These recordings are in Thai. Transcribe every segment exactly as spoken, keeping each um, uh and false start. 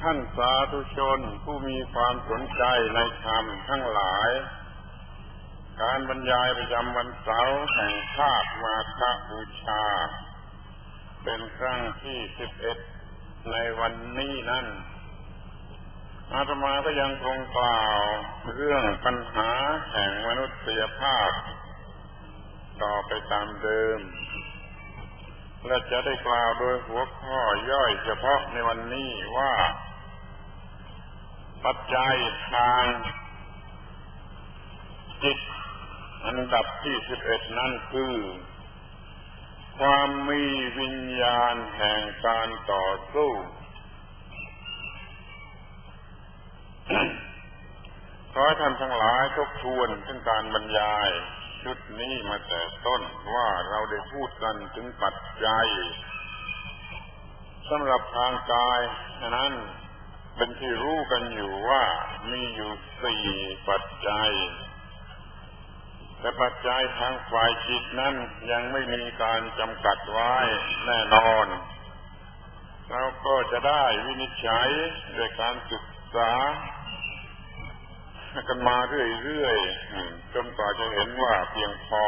ท่านสาธุชนผู้มีความสนใจในธรรมทั้งหลายการบรรยายประจำวันเสาร์แห่งชาติมาฆบูชาเป็นครั้งที่สิบเอ็ดในวันนี้นั้นอาตมาก็ยังคงกล่าวเรื่องปัญหาแห่งมนุษยภาพต่อไปตามเดิมและจะได้กล่าวโดยหัวข้อย่อยเฉพาะในวันนี้ว่าปัจจัยทางจิตอันดับที่สิบเอ็ดนั่นคือความมีวิญญาณแห่งการต่อสู้ ขอให้ท่านทั้งหลายทบทวนถึงการบรรยายชุดนี้มาแต่ต้นว่าเราได้พูดกันถึงปัจจัยสำหรับทางกายนั้นเป็นที่รู้กันอยู่ว่ามีอยู่สี่ปัจจัยแต่ปัจจัยทางฝ่ายจิตนั้นยังไม่มีการจำกัดไว้แน่นอนเราก็จะได้วินิจฉัยด้วยการศึกษากันมาเรื่อยๆจนกว่าจะเห็นว่าเพียงพอ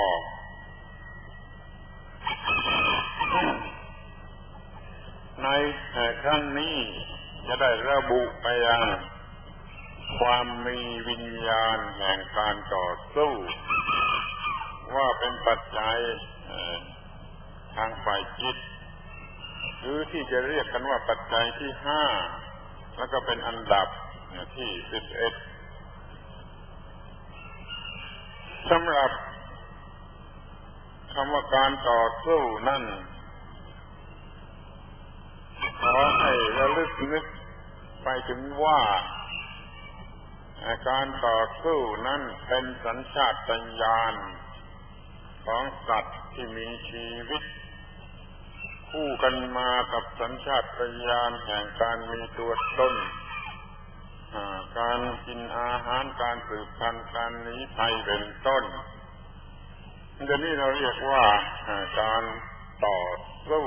ในครั้งนี้จะได้ระบุไปยังความมีวิญญาณแห่งการต่อสู้ว่าเป็นปัจจัยทางฝ่ายจิตหรือที่จะเรียกกันว่าปัจจัยที่ห้าแล้วก็เป็นอันดับที่สิบเอ็ดสำหรับคำว่าการต่อสู้นั่นขอให้ระลึกนึกไปถึงว่าการต่อสู้นั้นเป็นสัญชาตญาณของสัตว์ที่มีชีวิตคู่กันมากับสัญชาตญาณแห่งการมีตัวตนการกินอาหารการสืบพันธุ์การหนีภัยเป็นต้นเดี๋ยวนี้เราเรียกว่าการต่อสู้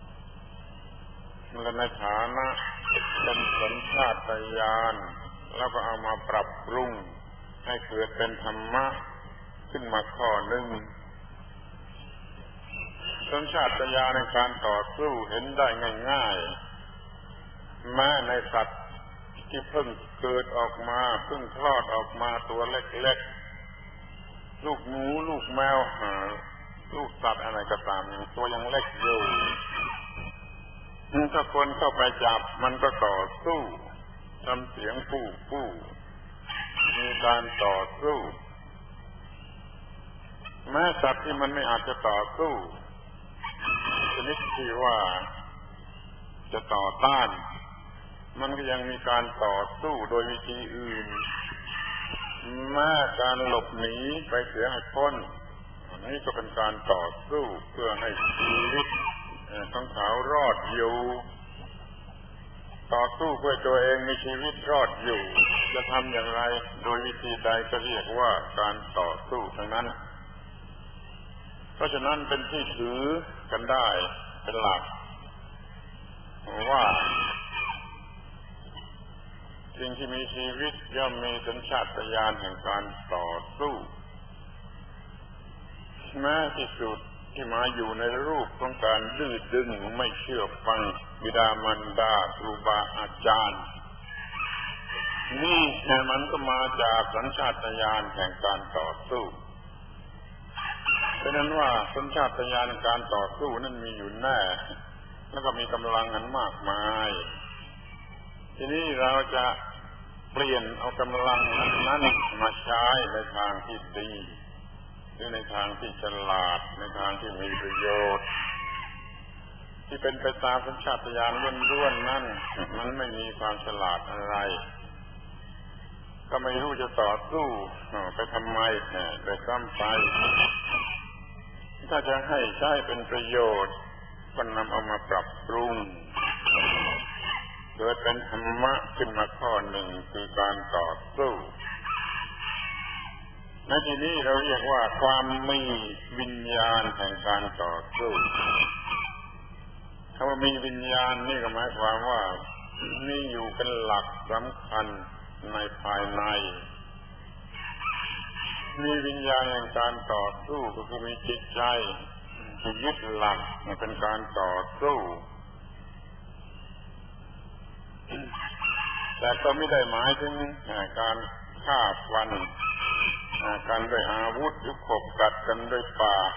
ในฐานะเป็นสัญชาตญาณแล้วก็เอามาปรับปรุงให้เกิดเป็นธรรมะขึ้นมาข้อหนึ่งสัญชาตญาณในการต่อสู้เห็นได้ง่ายๆแม้ในสัตว์ที่เพิ่งเกิดออกมาเพิ่งคลอดออกมาตัวเล็กๆลูกหมูลูกแมวลูกสัตว์อะไรก็ตามอย่างตัวยังเล็กอยู่ถ้าคนเข้าไปจับมันก็ต่อสู้ทำเสียงฟู่ฟู่มีการต่อสู้แม้สัตว์ที่มันไม่อาจจะต่อสู้ชนิดที่ว่าจะต่อต้านมันก็ยังมีการต่อสู้โดยวิธีอื่นแม้การหลบหนีไปเสียให้พ้นอันนี้ก็เป็นการต่อสู้เพื่อให้ชีวิตของเขารอดอยู่ต่อสู้เพื่อตัวเองมีชีวิตรอดอยู่จะทำอย่างไรโดยวิธีใดก็เรียกว่าการต่อสู้ทั้งนั้นเพราะฉะนั้นเป็นที่ถือกันได้เป็นหลักว่าสิ่งที่มีชีวิตย่อมมีสัญชาตญาณแห่งการต่อสู้แม้ที่สุดที่มาอยู่ในรูปของการดื้อดึงไม่เชื่อฟังบิดามารดาครูบาอาจารย์นี่มันก็มาจากสัญชาตญาณแห่งการต่อสู้เพราะนั้นว่าสัญชาตญาณในการต่อสู้นั้นมีอยู่แน่แล้วก็มีกำลังอันมากมายทีนี้เราจะเปลี่ยนเอากำลังนั้นมาใช้ในทางที่ดีหรือในทางที่ฉลาดในทางที่มีประโยชน์ที่เป็นไปตามสัญชาตญาณล้วนๆนั่นมันไม่มีความฉลาดอะไรก็ไม่รู้จะต่อสู้ไปทำไมไปซ้ำไปถ้าจะให้ใช้เป็นประโยชน์ก็นำเอามาปรับปรุงเกิดเป็นธรรมะขึ้นมาข้อหนึ่งคือการต่อสู้ในที่นี้เราเรียกว่าความมีวิญญาณแห่งการต่อสู้คำว่ามีวิญญาณนี่ก็หมายความว่านี่อยู่เป็นหลักสำคัญในภายในมีวิญญาณแห่งการต่อสู้ก็คือมีจิตใจที่ยึดหลักเป็นการต่อสู้แต่ก็ไม่ได้หมายถึงการฆ่าฟันกันด้วยอาวุธหรือขบกัดกันด้วยปาก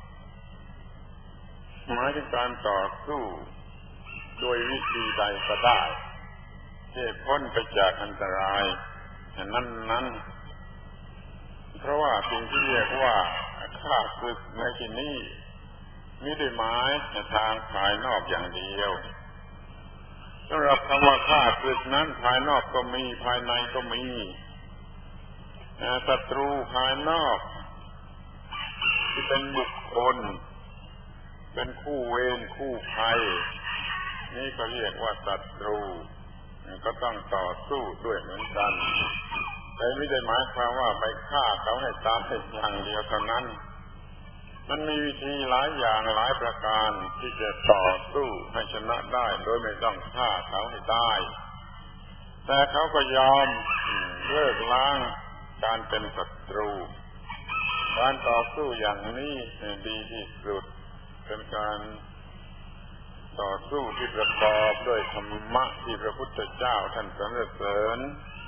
หมายถึงการต่อสู้โดยวิธีใดก็ได้ที่พ้นไปจากอันตรายนั้นนั้นเพราะว่าสิ่งที่เรียกว่าฆ่าศึกในที่นี้ไม่ได้หมายทางภายนอกอย่างเดียวสำหรับคำว่าฆ่าศึกนั้นภายนอกก็มีภายในก็มีศัตรูภายนอกที่เป็นบุคคลเป็นคู่เวรคู่ภัยนี่ก็เรียกว่าศัตรูก็ต้องต่อสู้ด้วยเหมือนกันแต่ไม่ได้หมายความว่าไปฆ่าเขาให้ตายอย่างเดียวเท่านั้นมันมีวิธีหลายอย่างหลายประการที่จะต่อสู้ให้ชนะได้โดยไม่ต้องฆ่าเขาให้ตายแต่เขาก็ยอมเลิกล้างการเป็นศัตรูการต่อสู้อย่างนี้ดีที่สุดเป็นการต่อสู้ที่ประกอบด้วยธรรมะที่พระพุทธเจ้าท่านสรรเสริญ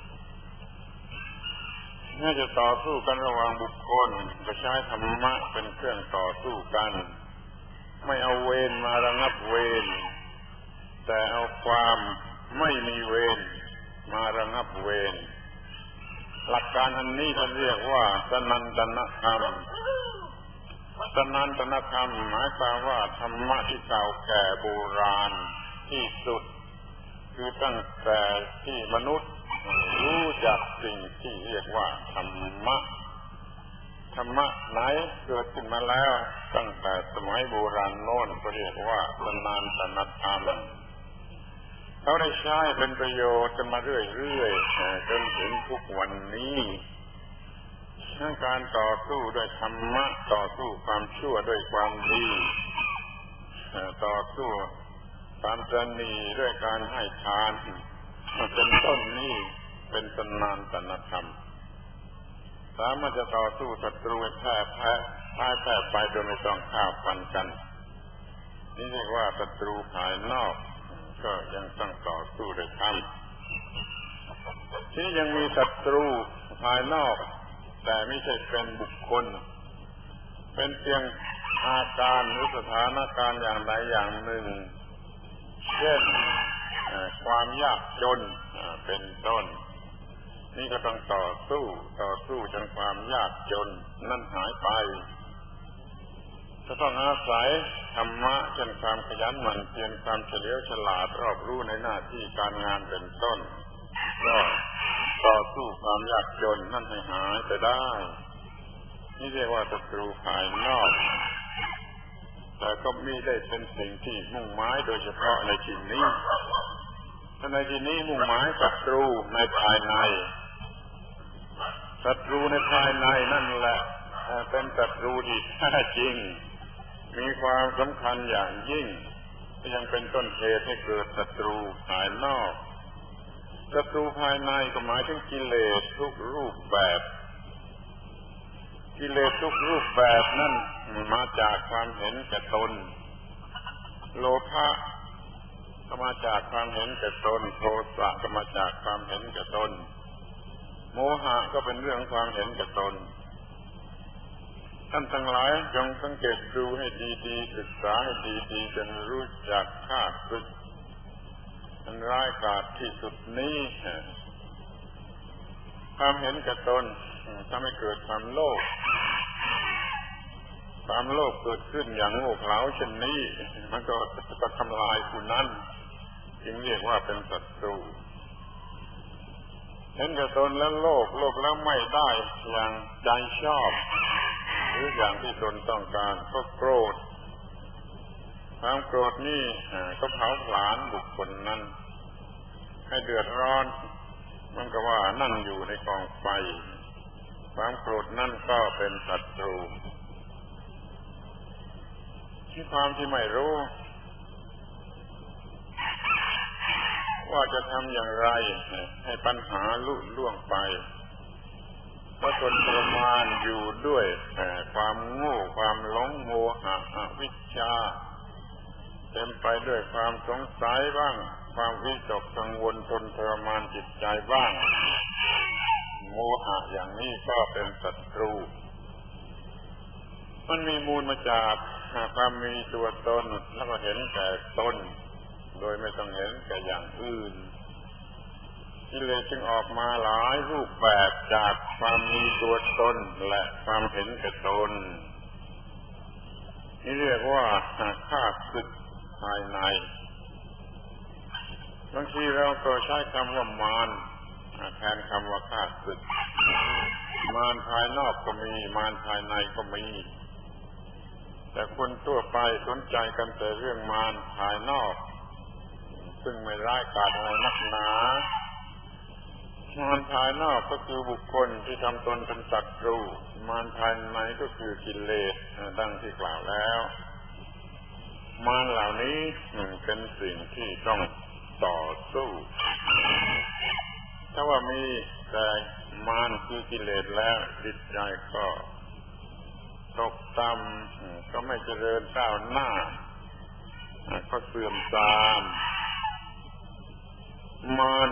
น่าจะต่อสู้กันระหว่างบุคคลก็ใช้ธรรมะเป็นเครื่องต่อสู้กันไม่เอาเวรมาระงับเวรแต่เอาความไม่มีเวรมาระงับเวรหลักการอันนี้ท่านเรียกว่าสนันตนธรรมสนันตนธรรมหมายความว่าธรรมะที่เก่าแก่โบราณที่สุดคือตั้งแต่ที่มนุษย์รู้จักสิ่งที่เรียกว่าธรรมะธรรมะไหนเกิดขึ้นมาแล้วตั้งแต่สมัยโบราณโน้นก็เรียกว่าสนันตนธรรมเขาได้ใช้เป็นประโยชน์กันมาเรื่อยๆจนถึงทุกวันนี้ทั้งการต่อสู้ด้วยธรรมะต่อสู้ความชั่วด้วยความดีต่อสู้ความตระหนี่ด้วยการให้ทานเป็นต้นนี้เป็นสนันตนธรรมสามารถจะต่อสู้ศัตรูแพ้แพ้พ่ายแพ้ไปโดยไม่ต้องฆ่าฟันกันนี่เรียกว่าศัตรูภายนอกก็ยังต้องต่อสู้ด้วยธรรมที่ยังมีศัตรูภายนอกแต่ไม่ใช่เป็นบุคคลเป็นเพียงอาการหรือสถานการณ์อย่างใดอย่างหนึ่งเช่นความยากจนเป็นต้นนี่ก็ต้องต่อสู้ต่อสู้จนความยากจนนั่นหายไปจะต้องอาศัยธรรมะเช่นความขยันหมั่นเพียรความเฉลียวฉลาดรอบรู้ในหน้าที่การงานเป็นต้นก็ต่อสู้ความยากจนนั่นให้หายไปได้นี่เรียกว่าศัตรูภายนอกแต่ก็ไม่ได้เป็นสิ่งที่มุ่งหมายโดยเฉพาะในที่นี้ถ้าในที่นี้มุ่งหมายศัตรูในภายในศัตรูในภายในนั่นแหละเป็นศัตรูที่แท้จริงมีความสำคัญอย่างยิ่งยังเป็นต้นเหตุให้เกิดศัตรูภายนอกศัตรูภายในก็หมายถึงกิเลสทุกรูปแบบกิเลสทุกรูปแบบนั่นมาจากความเห็นแก่ตนโลภะก็มาจากความเห็นแก่ตนโทสะก็มาจากความเห็นแก่ตนโมหะก็เป็นเรื่องความเห็นแก่ตนท่านทั้งหลายจงสังเกตดูให้ดีๆศึกษาให้ดีๆจนรู้จักฆ่าศึกอันร้ายกาจที่สุดนี้ความเห็นแก่ตนทำให้เกิดความโลภความโลภเกิดขึ้นอย่างโง่เขลาเช่นนี้มันก็จะทำลายผู้นั้นจึงเรียกว่าเป็นศัตรูเห็นแก่ตนแล้วโลภโลภแล้วไม่ได้อย่างใจชอบหรืออย่างที่ตนต้องการก็โกรธความโกรธนี่ก็เผาผลาญบุคคลนั้นให้เดือดร้อนมันก็ว่านั่งอยู่ในกองไฟความโกรธนั่นก็เป็นศัตรูที่ความที่ไม่รู้ว่าจะทำอย่างไรให้ปัญหาลุล่วงไปเพราะทนทรมานอยู่ด้วยความโง่ความหลงโมหะอวิชชาเต็มไปด้วยความสงสัยบ้างความวิตกกังวลทนทรมานจิตใจบ้างโมหะอย่างนี้ก็เป็นศัตรูมันมีมูลมาจากความมีตัวตนแล้วก็เห็นแก่ตนโดยไม่ต้องเห็นแก่อย่างอื่นกิเลสจึงออกมาหลายรูปแบบจากความมีตัวตนและความเห็นแก่ตนนี่เรียกว่าข้าศึกภายในบางทีเราก็ใช้คำว่ามารแทนคำว่าข้าศึกมารภายนอกก็มีมารภายในก็มีแต่คนทั่วไปสนใจกันแต่เรื่องมารภายนอกซึ่งไม่ร้ายกาจอะไรนักหนามารภายนอกก็คือบุคคลที่ทำตนเป็นศัตรูมารภายในก็คือกิเลสดังที่กล่าวแล้วมารเหล่านี้เป็นสิ่งที่ต้องต่อสู้ถ้าว่ามีแต่มารคือกิเลสแล้วจิตใจก็ตกต่ำก็ไม่เจริญก้าวหน้าก็เสื่อมทรามมาร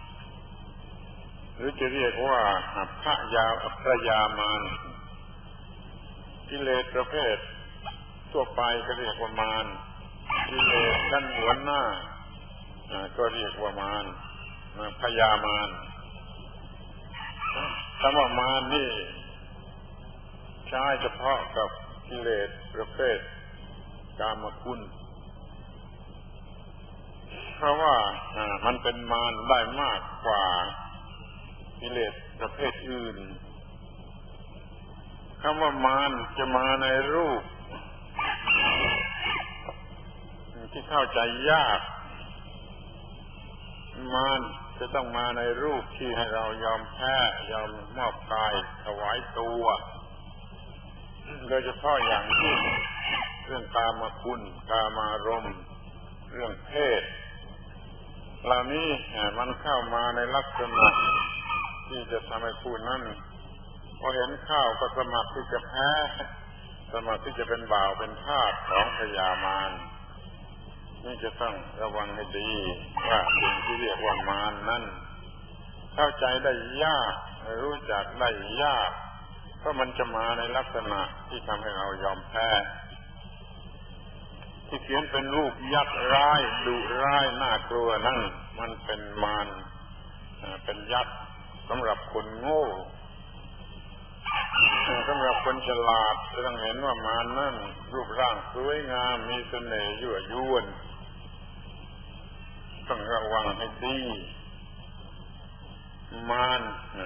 หรือจะเรียกว่าพระยาพระยามารกิเลสประเภททั่วไปก็เรียกว่ามารกิเลสด้านหัวหน้าก็เรียกว่ามารพยามารคำว่ามารนี่ใช้เฉพาะกับกิเลสประเภทกามคุณเพราะว่ามันเป็นมารได้มากกว่ากิเลสประเภทอื่นคำว่ามารจะมาในรูปที่เข้าใจยากมารจะต้องมาในรูปที่ให้เรายอมแพ้ยอมมอบกายถวายตัวโดยเฉพาะอย่างที่เรื่องกามคุณกามารมณ์เรื่องเพศเหล่านี้มันเข้ามาในลักษณะที่จะทำให้ผู้นั้นพอเห็นข้าวก็สมัครที่จะแพ้สมัครที่จะเป็นบ่าวเป็นทาสของพยามารนี่จะต้องระวังให้ดีว่าสิ่งที่เรียกว่ามารนั้นเข้าใจได้ยากรู้จักได้ยากเพราะมันจะมาในลักษณะที่ทำให้เรายอมแพ้ที่เขียนเป็นรูปยักษ์ร้ายดุร้ายน่ากลัวนั่นมันเป็นมารเป็นยักษ์สำหรับคนโง่สำหรับคนฉลาดจะต้องเห็นว่ามารนั่นรูปร่างสวยงามมีเสน่ห์ยั่วยวนต้องระวังให้ดีมาร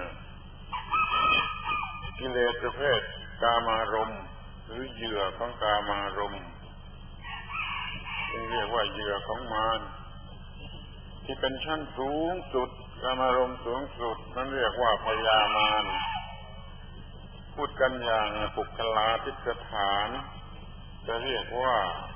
กิเลสประเภทกามารมณ์หรือเหยื่อของกามารมณ์เรียกว่าเหยื่อของมารที่เป็นชั้นสูงสุดกามารมณ์สูงสุดนั้นเรียกว่าพยามารพูดกันอย่างปุคลาทิฏฐานจะเรียกว่า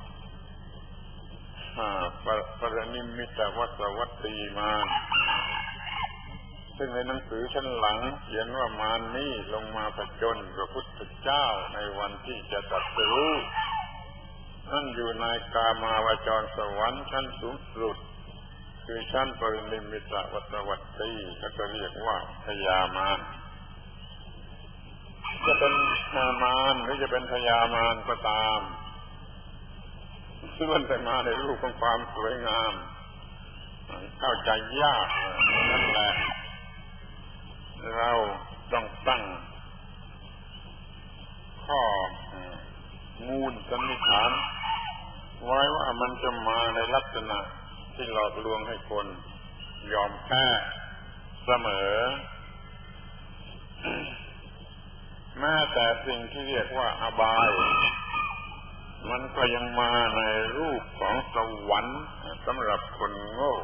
ปรนิมมิตวัสวัตตีมารซึ่งในหนังสือชั้นหลังเขียนว่ามารนี้ลงมาผจญพระพุทธเจ้าในวันที่จะตรัสรู้นั่นอยู่ในกามาวจรสวรรค์ชั้นสูงสุดคือชั้นปรินิมมิตวัสวัตตีเขาก็เรียกว่าพยามารจะเป็นมารหรือจะเป็นพยามารก็ตามซึ่งมันแต่มาในรูปของความสวยงามเข้าใจยากนั่นแหละเราต้องตั้งข้อมูลสันนิษฐานไว้ว่ามันจะมาในลักษณะที่หลอกลวงให้คนยอมแพ้เสมอแม้แต่สิ่งที่เรียกว่าอบายมันก็ยังมาในรูปของสวรรค์สำหรับคนโง่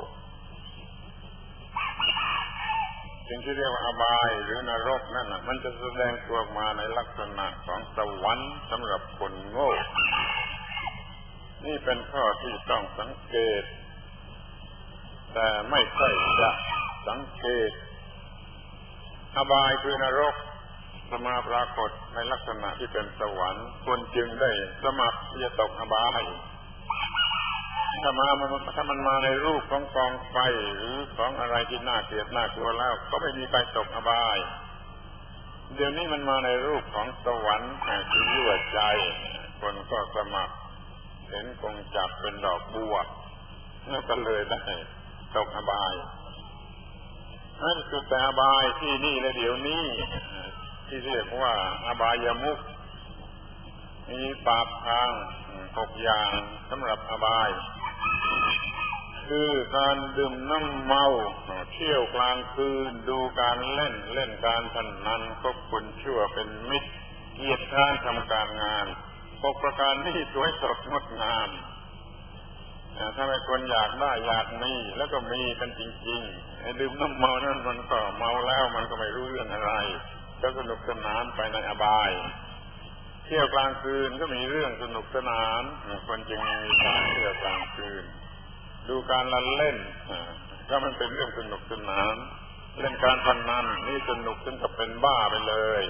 สิ่งที่เรียกว่าอบายหรือนรกนั่นน่ะมันจะแสดงตัวมาในลักษณะของสวรรค์สำหรับคนโง่นี่เป็นข้อที่ต้องสังเกตแต่ไม่ค่อยจะสังเกตอบายคือนรกจะมาปรากฏในลักษณะที่เป็นสวรรค์คนจึงได้สมัครที่จะตกอบายถ้ามามันถ้ามันมาในรูปของกองไฟหรือของอะไรที่น่าเกลียดน่ากลัวแล้วก็ไม่มีใครตกอบายเดี๋ยวนี้มันมาในรูปของสวรรค์แห่งที่ยั่วใจคนก็สมัครเห็นกงจักรเป็นดอกบัวแล้วก็เลยได้ตกอบายนั่นคือแต่อบายที่นี่และเดี๋ยวนี้ที่เรียกว่าอบายมุขมีปากทางหกอย่างสำหรับอบายคือการดื่มน้ำเมาเที่ยวกลางคืนดูการเล่นเล่นการพนันคบคนชั่วเป็นมิตรเกียรติค้านทำการงานหกประการนี้สวยสดงดงามถ้าไม่คนอยากได้อยากมีแล้วก็มีกันจริงๆไอ้ดื่มน้ำเมานั้นมันก็เมาแล้วมันก็ไม่รู้เรื่องอะไรก็สนุกสนานไปในอบายเที่ยวกลางคืนก็มีเรื่องสนุกสนานคนจึงมีการเที่ยวกลางคืนดูการละเล่นก็มันเป็นเรื่องสนุกสนานเล่นการพนันนี่สนุกจนกับเป็นบ้าไปเลย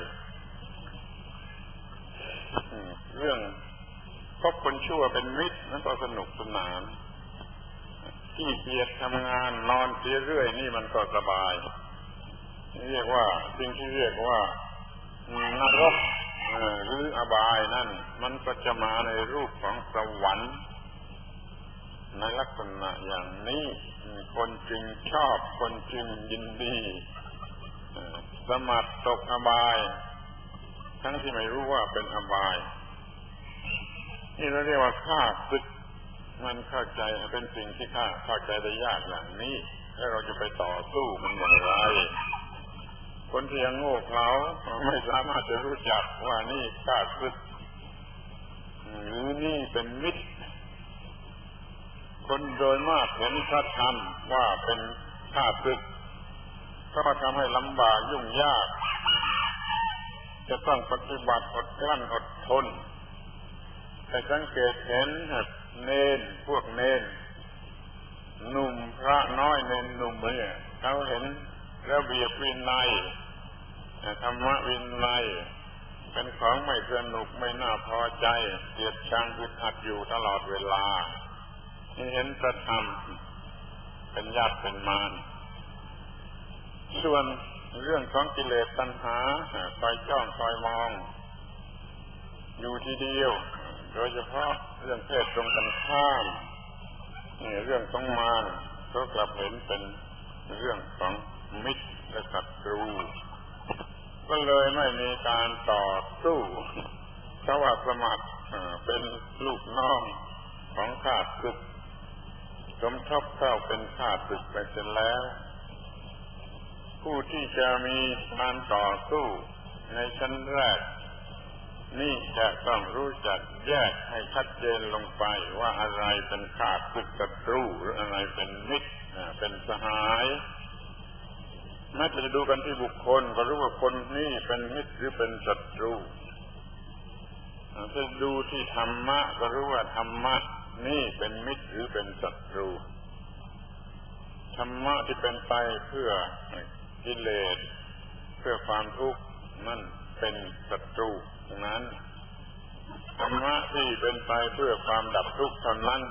เรื่องคบคนชั่วเป็นมิตรนั่นก็สนุกสนานที่เกียจทำงานนอนเสียเรื่อยนี่มันก็สบายเรียกว่าสิ่งที่เรียกว่านรกหรืออบายนั่นมันก็จะมาในรูปของสวรรค์ในลักษณะอย่างนี้คนจึงชอบคนจึงยินดีสมัครตกอบายทั้งที่ไม่รู้ว่าเป็นอบายนี่เราเรียกว่าฆ่าศึกมันเข้าใจเป็นสิ่งที่ข้าเข้าใจได้ยากอย่างนี้แล้วเราจะไปต่อสู้มันอย่างไรคนที่ยังโง่เขลาไม่สามารถจะรู้จักว่านี่ฆ่าศึกหรือนี่เป็นมิตรคนโดยมากเห็นพระธรรมว่าเป็นฆ่าศึกก็ทำให้ลำบากยุ่งยากจะต้องปฏิบัติอดกลั้นอดทนแต่สังเกตเห็นเนนพวกเนนหนุ่มพระน้อยเนนหนุ่มเนี่ยเขาเห็นระเบียบวินัยธรรมวินัยเป็นของไม่สนุกไม่น่าพอใจเกลียดชังอึดอัดอยู่ตลอดเวลาเห็นพระธรรมเป็นญาติเป็นมารส่วนเรื่องของกิเลสตัณหาคอยจ้องคอยมองอยู่ทีเดียวโดยเฉพาะเรื่องเพศตรงกันข้ามนี่เรื่องของมารก็กลับเห็นเป็นเรื่องของมิตรและศัตรูก็เลยไม่มีการต่อสู้เพราะว่าสมัครเป็นลูกน้องของข้าศึกสมทบเข้าเป็นข้าศึกไปเสร็จแล้วผู้ที่จะมีการต่อสู้ในชั้นแรกนี่จะต้องรู้จักแยกให้ชัดเจนลงไปว่าอะไรเป็นข้าศึกศัตรูหรืออะไรเป็นมิตรเป็นสหายแม้จะดูกันที่บุคคลก็รู้ว่าคนนี้เป็นมิตรหรือเป็นศัตรูถ้าดูที่ธรรมะก็รู้ว่าธรรมะนี่เป็นมิตรหรือเป็นศัตรูธรรมะที่เป็นไปเพื่อกิเลสเพื่อความทุกข์นั่นเป็นศัตรูนั้นธรรมะที่เป็นไปเพื่อความดับทุกข์เท่านั้น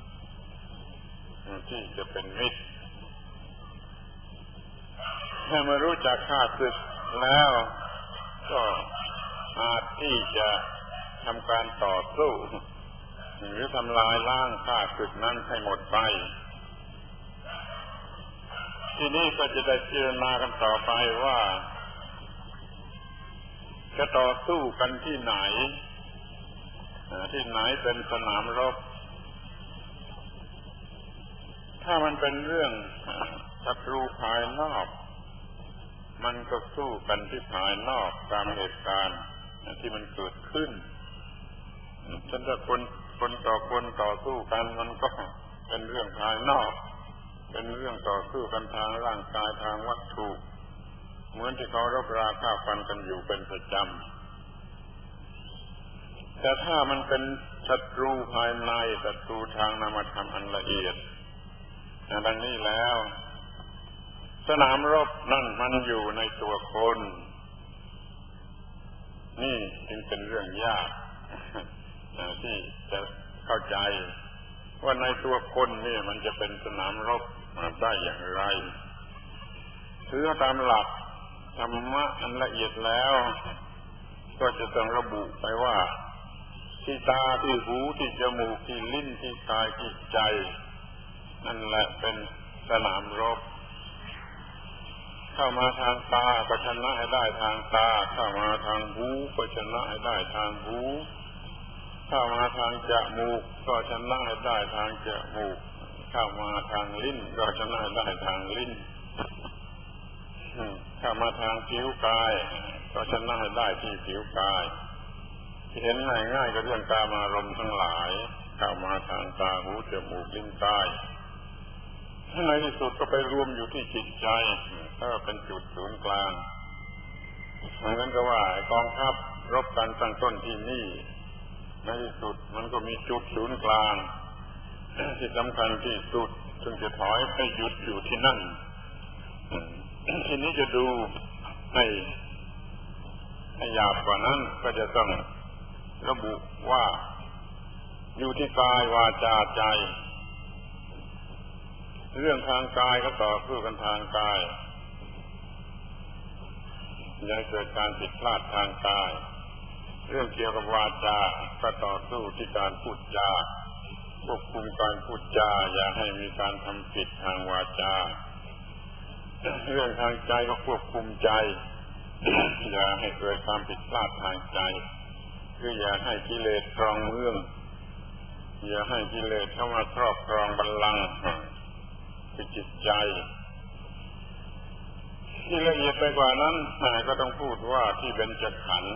ที่จะเป็นมิตรถ้ามารู้จักข้าศึกแล้วก็อาจที่จะทำการต่อสู้หรือทำลายล้างข้าศึกนั้นให้หมดไปทีนี้ก็จะได้พิจารณากันต่อไปว่าจะต่อสู้กันที่ไหนที่ไหนเป็นสนามรบถ้ามันเป็นเรื่องศัตรูภายนอกมันก็สู้กันที่ภายนอกตามเหตุการณ์ที่มันเกิดขึ้นฉันจะคนคนต่อคนต่อสู้กันมันก็เป็นเรื่องภายนอกเป็นเรื่องต่อสู้กันทางร่างกายทางวัตถุเหมือนที่เขารบราฆ่าฟันกันอยู่เป็นประจำแต่ถ้ามันเป็นศัตรูภายในศัตรูทางนามธรรมอันละเอียดดังนี้แล้วสนามรบนั่นมันอยู่ในตัวคนนี่จึงเป็นเรื่องยากที่จะเข้าใจว่าในตัวคนนี่มันจะเป็นสนามรบได้อย่างไรถือตามหลักธรรมะอันละเอียดแล้วก็จะต้องระบุไปว่าที่ตาที่หูที่จมูกที่ลิ้นที่กายที่ใจนั่นแหละเป็นสนามรบเข้ามาทางตาก็ชนะให้ได้ทางตาเข้ามาทางหูก็ชนะให้ได้ทางหูเข้ามาทางจมูกก็ชนะให้ได้ทางจมูกเข้ามาทางลิ้นก็ชนะให้ได้ทางลิ้นเข้ามาทางผิวกายก็ชนะให้ได้ที่ผิวกายที่เห็นง่ายๆก็เรื่องกามารมณ์ทั้งหลายเข้ามาทางตาหูจมูกลิ้นกายในที่สุดก็ไปรวมอยู่ที่จิตใจก็เป็นจุดศูนย์กลางเหมือนกันก็ว่ากองทัพรบกันตั้งต้นที่นี่ในที่สุดมันก็มีจุดศูนย์กลางที่สำคัญที่สุดซึ่งจะถอยไปหยุดอยู่ที่นั่นทีนี้จะดูให้ให้หยาบกว่านั้นก็จะต้องระบุว่าอยู่ที่กายวาจาใจเรื่องทางกายก็ต่อสู้กันทางกายอย่าเกิดการผิดพลาดทางกายเรื่องเกี่ยวกับวาจาก็ต่อสู้ที่การพูดจาควบคุมการพูดจาอย่าให้มีการทำผิดทางวาจาเรื่องทางใจก็ควบคุมใจอย่าให้เกิดความผิดพลาดทางใจคืออย่าให้กิเลสครองเมืองอย่าให้กิเลสเข้ามาครอบครองบัลลังก์คือจิตใจที่ละเอียดไปกว่านั้นก็ต้องพูดว่าที่เบญจขันธ์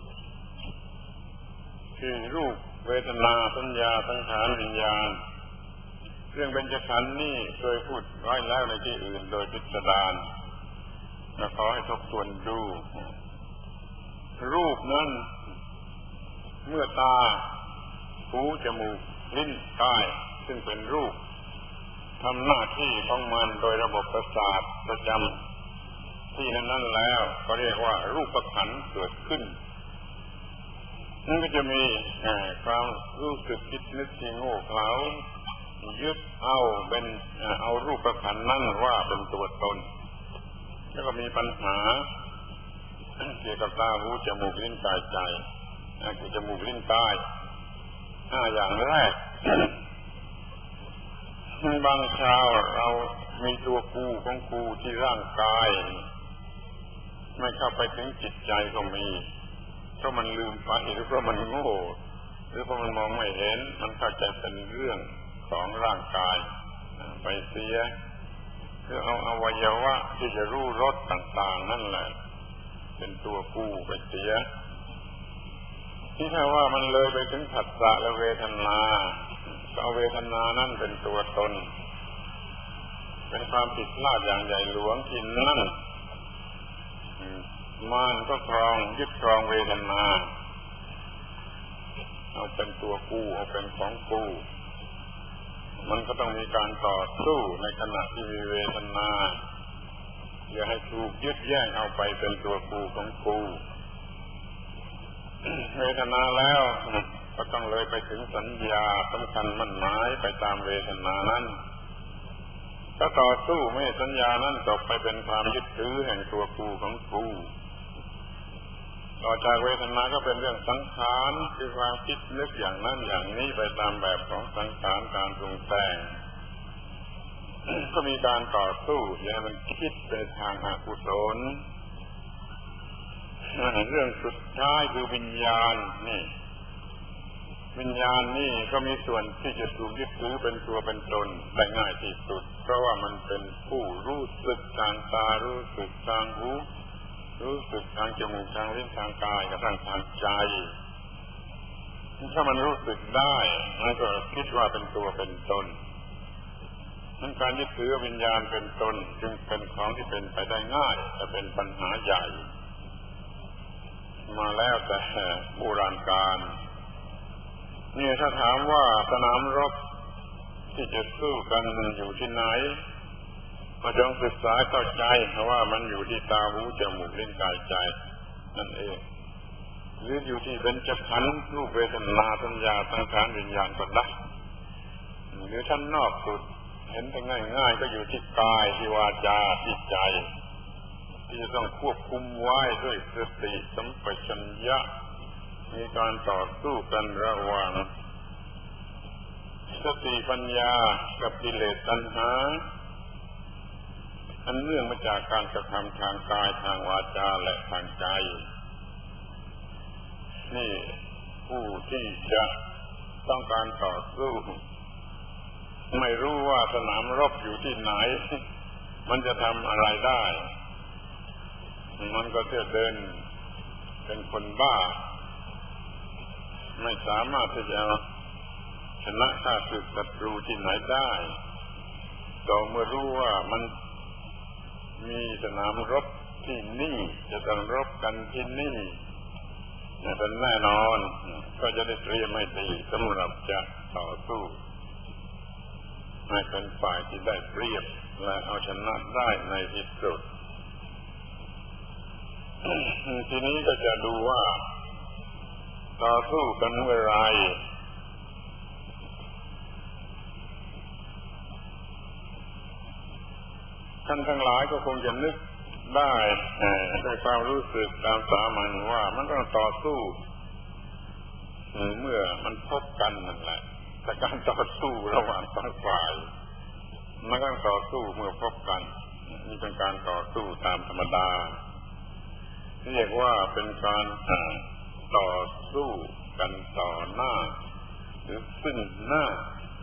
คือรูปเวทนาสัญญาสังขารวิญญาณเรื่องเบญจขันธ์นี่เคยพูดไว้แล้วในที่อื่นโดยพิสดารและขอให้ทบทวนดูรูปนั้นเมื่อตาหูจมูกลิ้นกายซึ่งเป็นรูปทำหน้าที่ของมันโดยระบบประสาทประจำที่นั้นๆแล้วก็เรียกว่ารูปขันธ์เกิดขึ้นนั่นก็จะมีความรู้สึกคิดนึกที่โง่เขลายึดเอาเป็นเอารูปขันธ์นั้นว่าเป็นตัวตนแล้วก็มีปัญหาเกี่ยวกับตาหูจมูกลิ้นกายใจคือจมูกลิ้นกายห้าอย่างแรกบางคราวเรามีตัวกูของกูที่ร่างกายไม่เข้าไปถึงจิตใจก็มีเพราะมันลืมไปหรือเพราะมันโง่หรือเพราะมันมองไม่เห็นมันเข้าใจเป็นเรื่องของร่างกายไปเสียคือเอาอวัยวะที่จะรู้รสต่างๆนั่นแหละเป็นตัวกูไปเสียที่ถ้าว่ามันเลยไปถึงผัสสะและเวทนาก็เอาเวทนานั่นเป็นตัวตนเป็นความผิดพลาดอย่างใหญ่หลวงที่นั่นมารก็ครองยึดครองเวทนาเอาเป็นตัวกูเอาเป็นของกูมันก็ต้องมีการต่อสู้ในขณะที่มีเวทนาอย่าให้ถูกยึดแย่งเอาไปเป็นตัวกูของกูเวทนาแล้วก็ต้องเลยไปถึงสัญญาสำคัญมั่นหมายไปตามเวทนานั้นถ้าต่อสู้ไม่สัญญานั้นตกไปเป็นความยึดถือแห่งตัวกูของกูต่อจากเวทนาก็เป็นเรื่องสังขารคือความคิดนึกอย่างนั้นอย่างนี้ไปตามแบบของสังขารการปรุงแต่งก็มีการต่อสู้อย่ามันคิดไปทางอกุศลเรื่องสุดท้ายคือวิญญาณนี่วิญญาณนี่ก็มีส่วนที่จะถูกยึดถือเป็นตัวเป็นตนได้ง่ายที่สุดเพราะว่ามันเป็นผู้รู้สึกทางตารู้สึกทางหูรู้สึกทางจมูกทางลิ้นทางกายกระทั่งทางใจถ้ามันรู้สึกได้มันก็คิดว่าเป็นตัวเป็นตนนั่นการยึดถือวิญญาณเป็นตนจึงเป็นของที่เป็นไปได้ง่ายแต่เป็นปัญหาใหญ่มาแล้วแต่โบราณกาลนี่ถ้าถามว่าสนามรบที่จะสู้กันอยู่ที่ไหนมาจงศึกษาเข้าใจว่ามันอยู่ที่ตาหูจมูกลิ้นกายใจนั่นเองหรืออยู่ที่เบญจขันธ์รูปเวทนาสัญญาสังขารวิญญาณก็ได้หรือชั้นนอกสุดเห็นได้ง่ายๆก็อยู่ที่กายที่วาจาที่ใจที่จะต้องควบคุมไว้ด้วยสติสัมปชัญญะมีการต่อสู้กันระหว่างสติปัญญากับกิเลสตัณหาอันเนื่องมาจากการกระทำทางกายทางวาจาและทางใจนี่ผู้ที่จะต้องการต่อสู้ไม่รู้ว่าสนามรบอยู่ที่ไหนมันจะทำอะไรได้มันก็จะเดินเป็นคนบ้าไม่สามารถที่จะชนะข้าศึกศัตรูที่ไหนได้ต่อเมื่อรู้ว่ามันมีสนามรบที่นี่จะต้องรบกันที่นี่เป็นแน่นอนก็จะได้เตรียมให้ดีสำหรับจะต่อสู้ให้เป็นฝ่ายที่ได้เปรียบและเอาชนะได้ในที่สุดทีนี้ก็จะดูว่าต่อสู้กันเมื่อไรท่านทั้งหลายก็คงจะนึกได้ด้วยความรู้สึกตามสามัญว่ามันต้องต่อสู้เมื่อมันพบกันนั่นแหละแต่การต่อสู้ระหว่างสองฝ่ายมันต้องต่อสู้เมื่อพบกันนี่เป็นการต่อสู้ตามธรรมดาเรียกว่าเป็นการต่อสู้กันต่อหน้าหรือซึ่งหน้า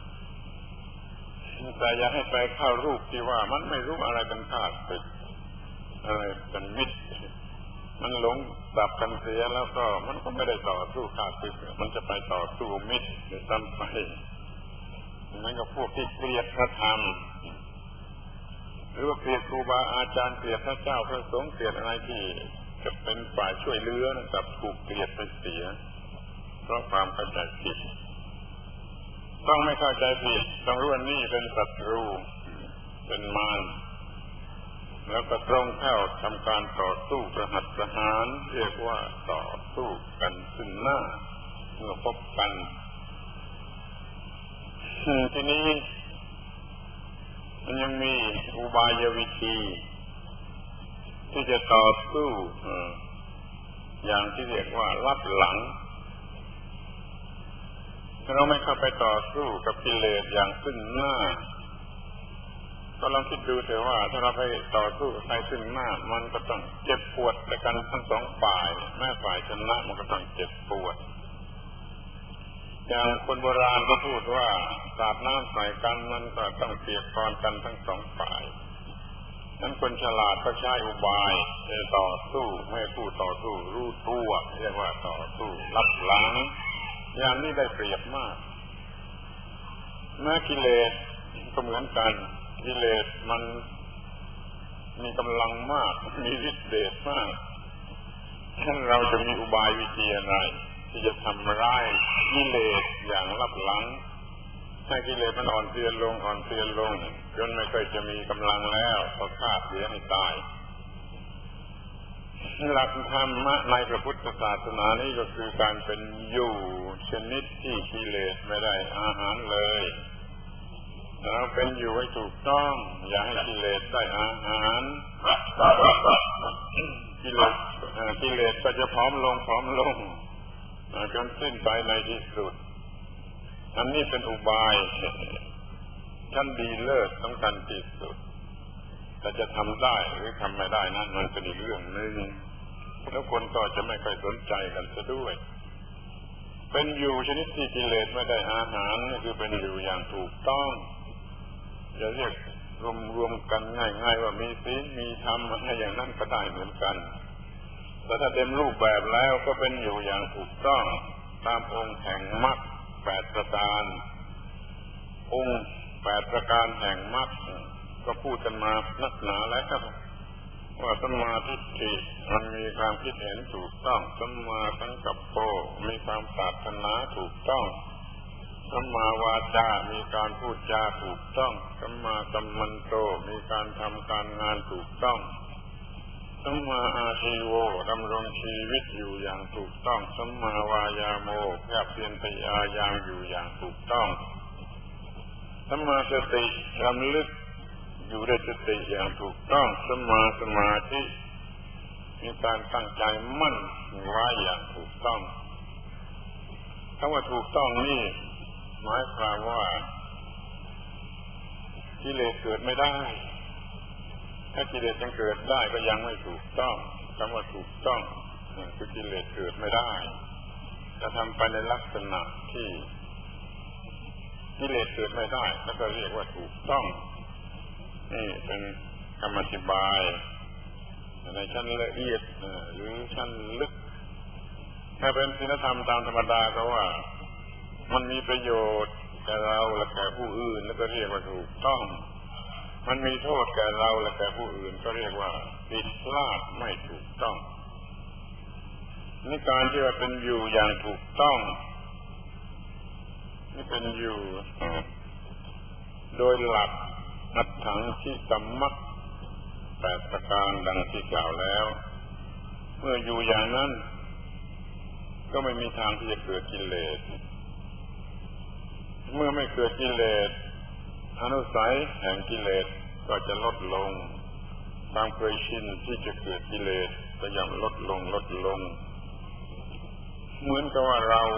แต่อย่าให้ไปเข้ารูปที่ว่ามันไม่รู้อะไรเป็นข้าศึกอะไรเป็นมิตรมันหลงดับกันเสียแล้วก็มันก็ไม่ได้ต่อสู้ข้าศึกมันจะไปต่อสู้มิตรหรือซ้ำไปนั่นก็พวกที่เกลียดพระธรรมหรือว่าเกลียดครูบาอาจารย์เกลียดพระเจ้าพระสงฆ์เกลียดอะไรที่จะเป็นฝ่ายช่วยเหลือกับถูกเกลียดไปเสียเพราะความเข้าใจผิดต้องไม่เข้าใจผิดต้องรู้ว่านี่เป็นศัตรูเป็นมารแล้วก็ตรงเข้าทำการต่อสู้ประหัตประหารเรียกว่าต่อสู้กันซึ่งหน้าเมื่อพบกันทีนี้มันยังมีอุบายวิธีที่จะต่อสู้อย่างที่เรียกว่าลับหลังถ้าเราไม่เข้าไปต่อสู้กับกิเลสอย่างซึ่งหน้าก็ลองคิดดูเถอะว่าถ้าเราไปต่อสู้กับใครซึ่งหน้ามันก็ต้องเจ็บปวดด้วยกันทั้งสองฝ่ายแม้ฝ่ายชนะมันก็ต้องเจ็บปวดอย่างคนโบราณก็พูดว่าสาดน้ำใส่กันมันก็ต้องเปียกปอนกันทั้งสองฝ่ายนั้นคนฉลาดก็ใช้อุบายจะต่อสู้ไม่ผู้ต่อสู้รู้ตัวเรียกว่าต่อสู้ลับหลังอย่างนี้ได้เปรียบมากแม้กิเลสก็เหมือนกันกิเลสมันมีกำลังมากมีฤทธิ์เดชมากฉะนั้นเราจะมีอุบายวิธีอะไรที่จะทำร้ายกิเลสอย่างลับหลังให้กิเลสมันอ่อนเพลียลงอ่อนเพลียลงจนไม่ค่อยจะมีกำลังแล้วก็ฆ่าเสียให้ตายหลักธรรมะในพระพุทธศาสนานี้ก็คือการเป็นอยู่ชนิดที่กิเลสไม่ได้อาหารเลยเราเป็นอยู่ให้ถูกต้องอย่าให้กิเลสได้อาหารกิเลสกิเลสก็จะผอมลงผอมลงจนสิ้นไปในที่สุดอันนี้เป็นอุบายชั้นดีเลิศสำคัญที่สุดแต่จะทำได้หรือทำไม่ได้นั้นมันเป็นอีกเรื่องนึงแล้วคนก็จะไม่ค่อยสนใจกันซะด้วยเป็นอยู่ชนิดที่กิเลสไม่ได้อาหารนี่คือเป็นอยู่อย่างถูกต้องอย่าเรียกรวมๆกันง่ายๆว่ามีศีลมีธรรมอะไรอย่างนั้นก็ได้เหมือนกันแต่ถ้าเต็มรูปแบบแล้วก็เป็นอยู่อย่างถูกต้องตามองค์แห่งมรรคแปดประการองค์แปดประการแห่งมรรคก็พูดกันมานักหนาแล้วครับว่าสัมมาทิฏฐิมันมีความคิดเห็นถูกต้องสัมมาสังกัปโปมีความปรารถนาถูกต้องสัมมาวาจามีการพูดจาถูกต้องสัมมากัมมันโตมีการทำการงานถูกต้องสัมมาอาชีโวดำรงชีวิตอยู่อย่างถูกต้องสัมมาวายาโมแยบเพียรพยายามอยู่อย่างถูกต้องสัมมาสติรำลึกอยู่ด้วยสติอย่างถูกต้องสัมมาสมาธิมีการตั้งใจมั่นไว้อย่างถูกต้องคำว่าถูกต้องนี่หมายความว่ากิเลสเกิดไม่ได้ถ้ากิเลสยังเกิดได้ก็ยังไม่ถูกต้องคำว่าถูกต้องคือกิเลสเกิดไม่ได้จะทำไปในลักษณะที่กิเลสเกิดไม่ได้แล้วก็เรียกว่าถูกต้องนี่เป็นคำอธิบายในชั้นละเอียดหรือชั้นลึกถ้าเป็นศีลธรรมตามธรรมดาก็ว่ามันมีประโยชน์แก่เราและแก่ผู้อื่นแล้วก็เรียกว่าถูกต้องมันมีโทษแก่เราและแก่ผู้อื่นก็เรียกว่าผิดพลาดไม่ถูกต้องนี่การที่ว่าเป็นอยู่อย่างถูกต้องนี่เป็นอยู่โดยหลักอัตถังคิกัมมัคแปดประการดังที่กล่าวแล้วเมื่ออยู่อย่างนั้นก็ไม่มีทางที่จะเกิดกิเลสเมื่อไม่เกิดกิเลสอนุสัยแห่งกิเลสก็จะลดลงความเคยชินที่จะเกิดกิเลสก็ย่อมลดลงลดลงเหมือนกับว่าเรา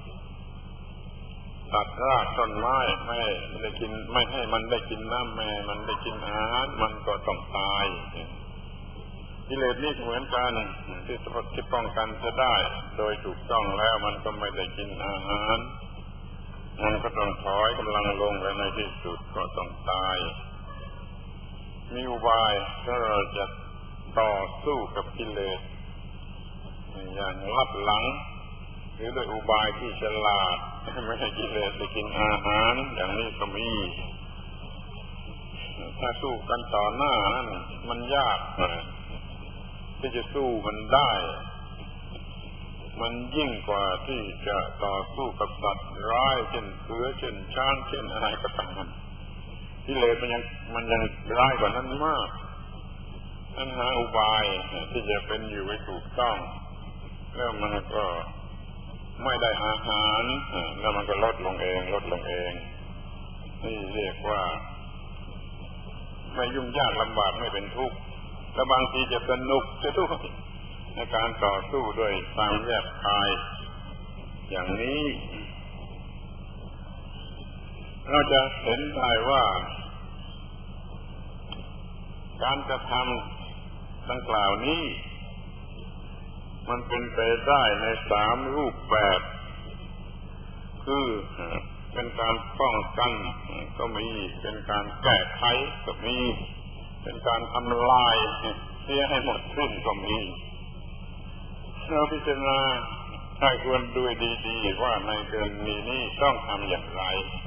ตัดรากต้นไม้ไม่ได้กินไม่ให้มันได้กินน้ำแม่มันได้กินอาหารมันก็ต้องตายกิเลสนี่เหมือนกันที่ที่ป้องกันจะได้โดยถูกต้องแล้วมันก็ไม่ได้กินอาหารมันก็ต้องถอยกำลังลงและในที่สุดก็ต้องตายมีอุบายถ้าเราจะต่อสู้กับกิเลสอย่างลับหลังหรือโดยอุบายที่ฉลาดไม่ให้กิเลสไปกินอาหารอย่างนี้ก็มีถ้าสู้กันต่อหน้านั้นมันยากที่จะสู้มันได้มันยิ่งกว่าที่จะต่อสู้กับสัตว์ร้ายเช่นเสือเช่นช้างเช่นอะไรก็ตามกิเลสมันยังมันยังร้ายกว่านั้นมากนั้นหาอุบายที่จะเป็นอยู่ให้ถูกต้องแล้วมันก็ไม่ได้อาหารแล้วมันก็ลดลงเองลดลงเองนี่เรียกว่าไม่ยุ่งยากลำบากไม่เป็นทุกข์และบางทีจะสนุกจะทุกข์ในการต่อสู้ด้วยความแยบคายอย่างนี้เราจะเห็นได้ว่าการกระทำดังกล่าวนี้มันเป็นไปได้ในสามรูปแบบคือเป็นการป้องกันก็มีเป็นการแก้ไขก็มีเป็นการทำลายเสียให้หมดสิ้นก็มีเราพิจารณาให้ควรดูดีๆว่าในกรณีนี้ต้องทำอย่างไร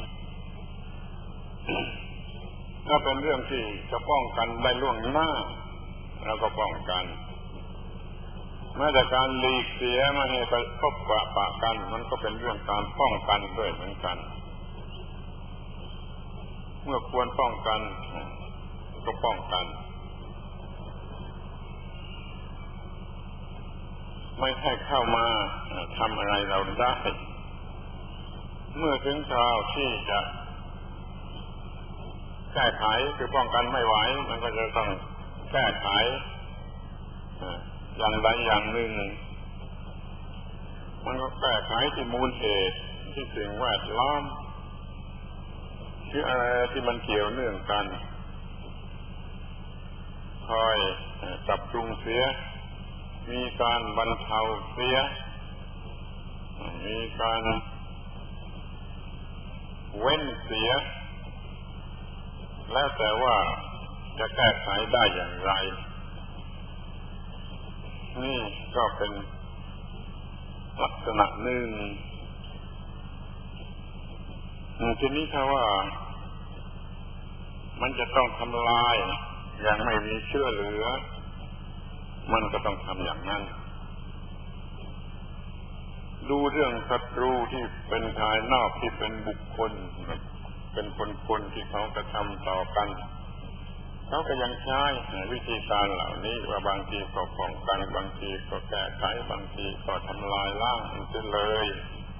ถ้าเป็นเรื่องที่จะป้องกันได้ล่วงหน้าเราก็ป้องกันแม้แต่การหลีกเสียไม่ให้ไปพบปะปะกันมันก็เป็นเรื่องการป้องกันด้วยเหมือนกันเมื่อควรป้องกันก็ป้องกันไม่ให้เข้ามาทำอะไรเราได้เมื่อถึงคราวที่จะแก้ไขคือป้องกันไม่ไหวมันก็จะต้องแก้ไขอย่างใดอย่างหนึ่งมันก็แก้ไขที่มูลเหตุที่สิ่งแวดล้อมคืออะไรที่มันเกี่ยวเนื่องกันคอยปรับปรุงเสียมีการบรรเทาเสียมีการเว้นเสียแล้วแต่ว่าจะแก้ไขได้อย่างไรนี่ก็เป็นลักษณะหนึ่งทีนี้ถ้าว่ามันจะต้องทำลายอย่างไม่มีเชื่อเหลือมันก็ต้องทำอย่างนั้นดูเรื่องศัตรูที่เป็นภายนอกที่เป็นบุคคลเป็นคนคนที่เขากระทำต่อกันเขาก็ยังใช้วิธีการเหล่านี้ว่าบางทีก็ป้องกันบางทีก็แก้ไขบางทีก็ทำลายล้างมันไปเลย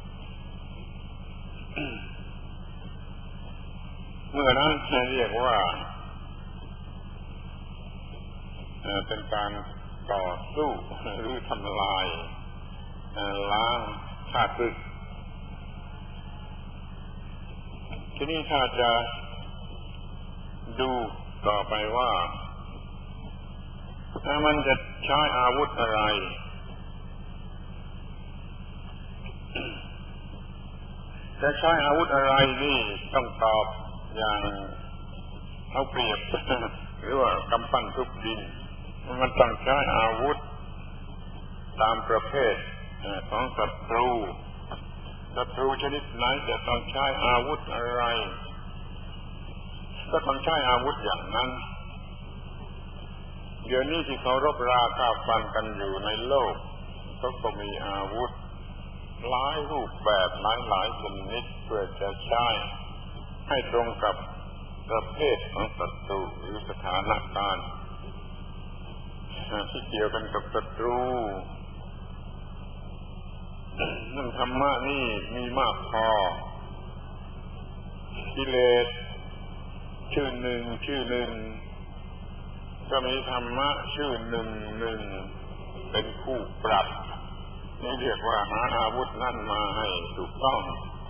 เมื่อนั้นเรียกว่าเป็นการต่อสู้หรือทำลายล้างฆ่าศึกทีนี้ถ้าจะดูต่อไปว่าถ้ามันจะใช้อาวุธอะไรจะใช้อาวุธอะไรนี่ต้องตอบอย่างเอาเปรียบหรือว่ากำปั้นทุบดินมันต้องใช้อาวุธตามประเภทของศัตรูศัตรูชนิดไหนจะต้องใช้อาวุธอะไรก็ต้องใช้อาวุธอย่างนั้นเดี๋ยวนี้ที่เขารบราฆ่าฟันกันอยู่ในโลกเขาก็มีอาวุธหลายรูปแบบหลายหลายชนิดเพื่อจะใช้ให้ตรงกับประเภทของศัตรูหรือสถานการณ์ที่เกี่ยวกันกับศัตรูนั่นธรรมะนี่มีมากพอกิเลสชื่อหนึ่งชื่อหนึ่งก็มีธรรมะชื่อหนึ่งหนึ่งเป็นคู่ปรับนี่เรียกว่าหาอาวุธนั่นมาให้ถูกต้อง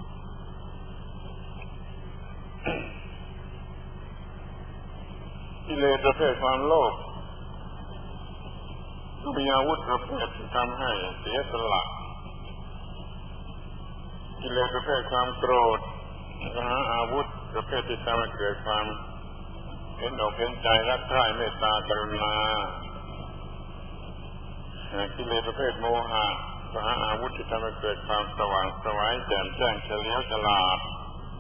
กิเลสประเภทความโลภก็มีอาวุธประเภทที่ทำให้เสียสละกิเลสประเภทความโกรธก็หาอาวุธประเภทที่ทำให้เกิดความเห็นอกเห็นใจรักใคร่เมตตากรุณากิเลสประเภทโมหะก็หาอาวุธที่ทำให้เกิดความสว่างไสวแจ่มแจ้งเฉลียวฉลาด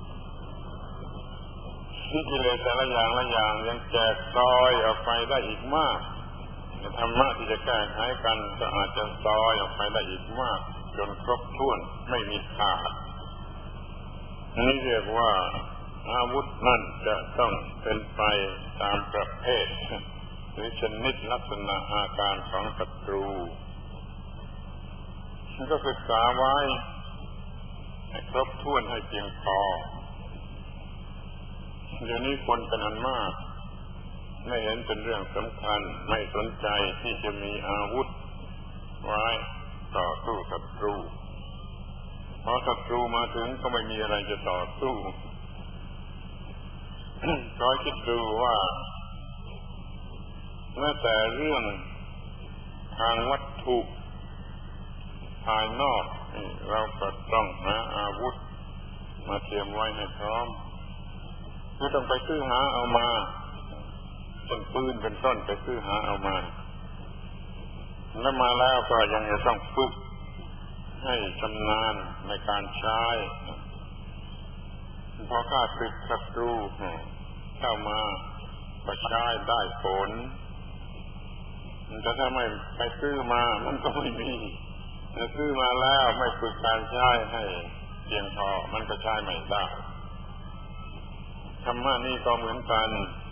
ที่กิเลสแต่ละอย่างละอย่างยังแจกซอยออกไปได้อีกมากธรรมะที่จะแก้ไขกันก็อาจจะซอยออกไปได้อีกมากจนครบถ้วนไม่มีขาดนี่เรียกว่าอาวุธนั่นจะต้องเป็นไปตามประเภทหรือชนิดลักษณะอาการของศัตรูมันก็ศึกษาไว้ให้ครบถ้วนให้เพียงพอเดี๋ยวนี้คนเป็นอันมากไม่เห็นเป็นเรื่องสำคัญไม่สนใจที่จะมีอาวุธไว้ต่อสู้ศัตรูพอศัตรูมาถึงก็ไม่มีอะไรจะต่อสู้ก็คิดดูว่าแม้แต่เรื่องทางวัตถุภายนอกเราก็ต้องหาอาวุธมาเตรียมไว้ให้พร้อมไม่ต้องไปซื้อหาเอามาเป็นปืนเป็นต้นไปซื้อหาเอามาแล้วมาแล้วก็ยังจะต้องฝึกให้ชำนาญในการใช้พอข้าศึกศัตรูเข้ามาก็ใช้ได้ผลแต่ถ้าไม่ไปซื้อมามันก็ไม่มีถ้าซื้อมาแล้วไม่ฝึกการใช้ให้เพียงพอมันก็ใช้ไม่ได้ธรรมะนี่ก็เหมือนกัน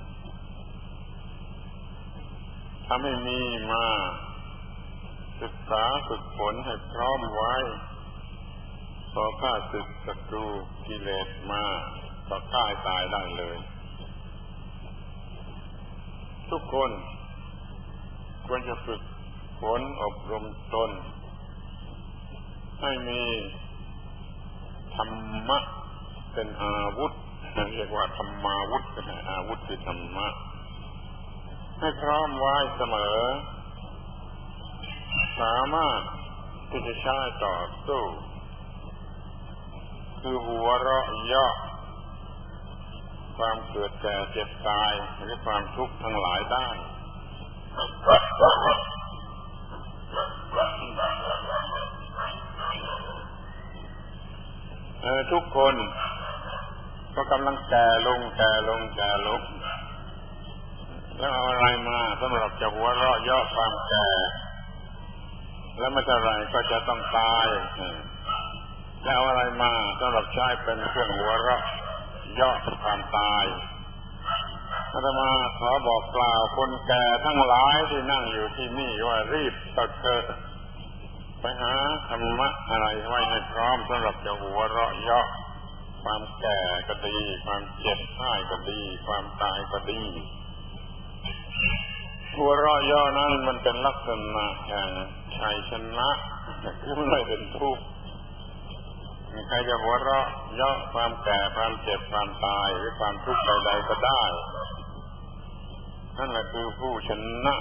ถ้าไม่มีมาศึกษาฝึกฝนให้พร้อมไว้พอข้าศึกศัตรูกิเลสมาก็ฆ่าตายได้เลยทุกคนควรจะฝึกฝนอบรมตนให้มีธรรมะเป็นอาวุธเรียกว่าธรรมาวุธเป็นอาวุธคือธรรมะให้พร้อมไว้เสมอสามารถที่จะใช้ต่อสู้คือหัวเราะเยาะความเกิดแก่เจ็บตายหรือความทุกข์ทั้งหลายได้ทุกคนก็กำลังแก่ลงแก่ลงแก่ลงแล้วเอาอะไรมาสำหรับจะหัวเราะเยาะความแก่แล้วไม่เท่าไรก็จะต้องตายจะเอาอะไรมาสำหรับใช้เป็นเครื่องหัวเราะเยาะความตายอาตมาขอบอกกล่าวคนแก่ทั้งหลายที่นั่งอยู่ที่นี่ว่ารีบเถิดไปหาธรรมะอะไรไว้ให้พร้อมสำหรับจะหัวเราะเยาะความแก่ก็ดีความเจ็บไข้ก็ดีความตายก็ดีหัวเราะเยาะนั้นมันเป็นลักษณะแห่งชัยชนะคือไม่เป็นทุกข์ใครจะหัวเราะเยาะความแก่ความเจ็บความตายหรือความทุกข์ใดๆก็ได้นั่นแหละคือผู้ชนะ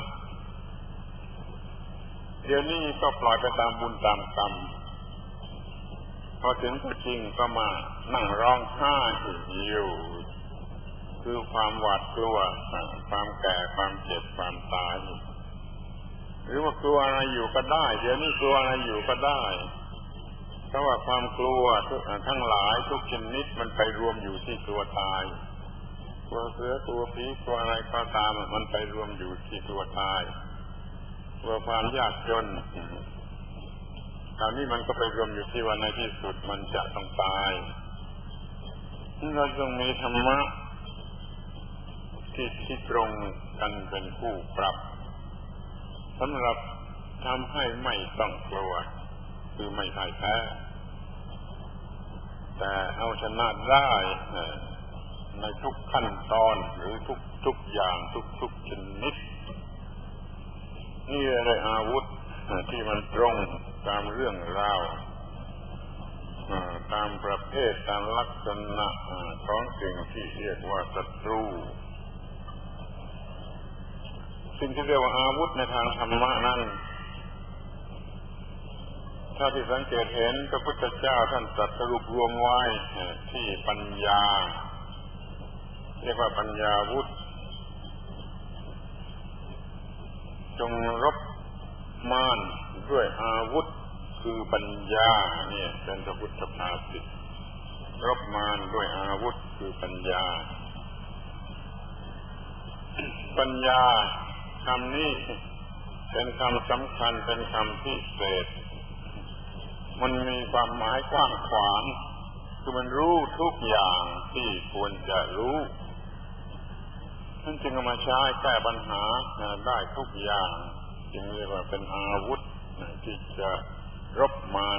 เดี๋ยวนี้ก็ปล่อยไปตามบุญตามกรรมพอถึงก็จริงก็มานั่งร้องไห้อยู่คือความหวาดกลัวความแก่ความเจ็บความตายหรือว่ากลัวอะไรอยู่ก็ได้เดี๋ยวนี้กลัวอะไรอยู่ก็ได้เพราะว่าความกลัวทั้งหลายทุกชนิดมันไปรวมอยู่ที่ตัวตายตัวเสือตัวผีตัวอะไรก็ตามมันไปรวมอยู่ที่ตัวตายตัวความยากจนคราวนี้มันก็ไปรวมอยู่ที่ว่าในที่สุดมันจะต้องตายเราต้องมีธรรมะที่ที่ตรงกันเป็นคู่ปรับสำหรับทำให้ไม่ต้องกลัวคือไม่พ่ายแพ้แต่เอาชนะได้ในทุกขั้นตอนหรือทุกทุกอย่างทุกทุกชนิดนี่เลยอาวุธที่มันตรงตามเรื่องราวตามประเภทตามลักษณะของสิ่งที่เรียกว่าศัตรูสิ่งที่เรียกว่าอาวุธในทางธรรมะนั้นถ้าที่สังเกตเห็นพระพุทธเจ้าท่านตรัสสรุปรวมไว้ที่ปัญญาเรียกว่าปัญญาวุธจงรบมารด้วยอาวุธคือปัญญาเนี่ยเป็นพระพุทธภาษิตรบมารด้วยอาวุธคือปัญญาปัญญาคำนี้เป็นคำสำคัญเป็นคำพิเศษมันมีความหมายกว้างขวางคือมันรู้ทุกอย่างที่ควรจะรู้ท่านจึงเอามาใช้แก้ปัญหาได้ทุกอย่างจึงเรียกว่าเป็นอาวุธที่จะรบมาร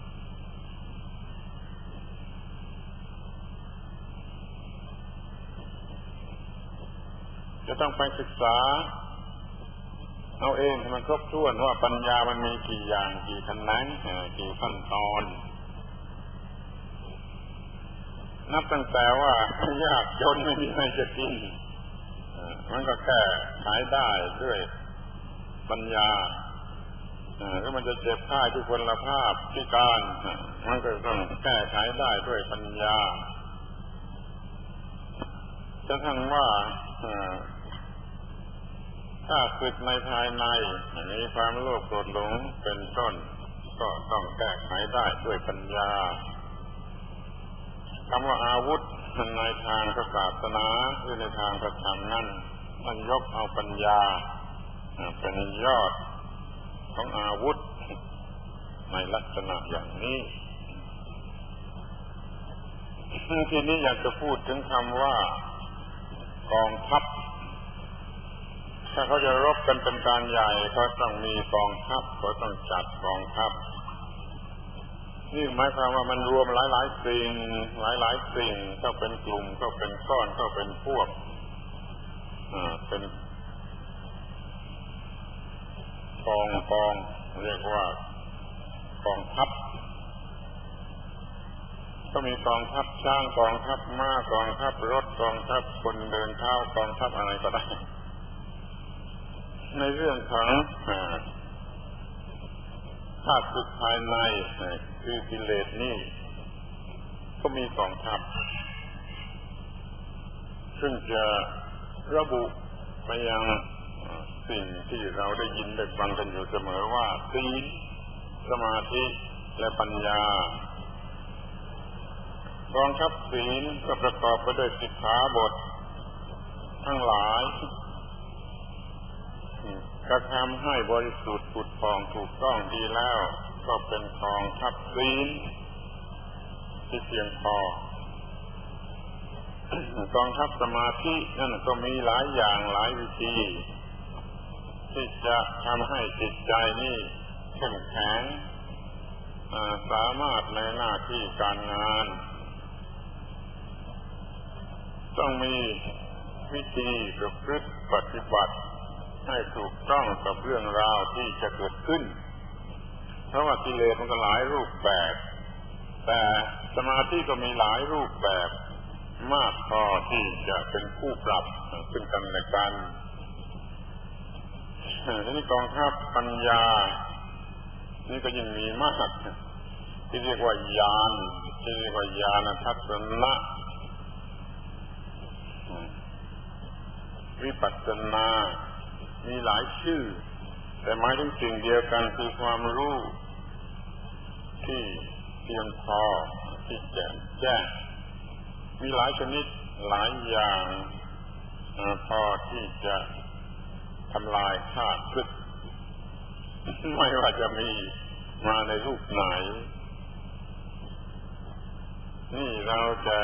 จะต้องไปศึกษาเอาเองให้มันครบถ้วนว่าปัญญามันมีกี่อย่างกี่แขนงกี่ขั้นตอนนับตั้งแต่ว่ายากจนไม่มีอะไรจะกินมันก็แก้ขายได้ด้วยปัญญาหรือมันจะเจ็บไข้ทุกพลภาพพิการมันก็ต้องแก้ไขได้ด้วยปัญญาจะทั้งว่าถ้าศึกในภายในมีความโลภโกรธหลงเป็นต้นก็ต้องแก้ไขได้ด้วยปัญญาคำว่าอาวุธในทางศาสนาหรือในทางพระธรรมนั้นมันยกเอาปัญญาเป็นยอดของอาวุธในลักษณะอย่างนี้ทีนี้อยากจะพูดถึงคำว่ากองทัพถ้าเขาจะรบกันเป็นการใหญ่เขาต้องมีกองทัพเขาต้องจัดกองทัพนี่หมายความว่ามันรวมหลายๆสิ่งหลายๆสิ่งเข้าเป็นกลุ่มเข้าเป็นก้อนเข้าเป็นพวกอ่าเป็นกองกองเรียกว่ากองทัพก็มีกองทัพช้างกองทัพม้ากองทัพรถกองทัพคนเดินเท้ากองทัพอะไรก็ได้ในเรื่องของธาตุสุดภายในคือกิเลสนี่ก็มีกองทัพซึ่งจะระบุไปยังสิ่งที่เราได้ยินได้ฟังกันอยู่เสมอว่าศีลสมาธิและปัญญากองทัพศีลก็ประกอบไปด้วยสิกขาบททั้งหลายกระทำให้บริสุทธิ์ผุดผ่องถูกต้องดีแล้วก็เป็นกองทัพศีลที่เพียงพอกองทัพสมาธินั่นก็มีหลายอย่างหลายวิธีที่จะทำให้จิตใจนี่เข้มแข็งสามารถในหน้าที่การงานต้องมีวิธีประพฤติปฏิบัติให้ถูกต้องกับเรื่องราวที่จะเกิดขึ้นเพราะว่ากิเลสมันก็หลายรูปแบบแต่สมาธิก็มีหลายรูปแบบมากพอที่จะเป็นคู่ปรับซึ่งกันและกันทีนี้กองทัพปัญญานี่ก็ยิ่งมีมากที่เรียกว่าญาณที่เรียกว่าญาณทัศนะวิปัสสนามีหลายชื่อแต่หมายถึงสิ่งเดียวกันคือความรู้ที่เพียงพอที่แจ่มแจ้งมีหลายชนิดหลายอย่างพอที่จะทำลายข้าศึกไม่ว่าจะมีมาในรูปไหนนี่เราจะ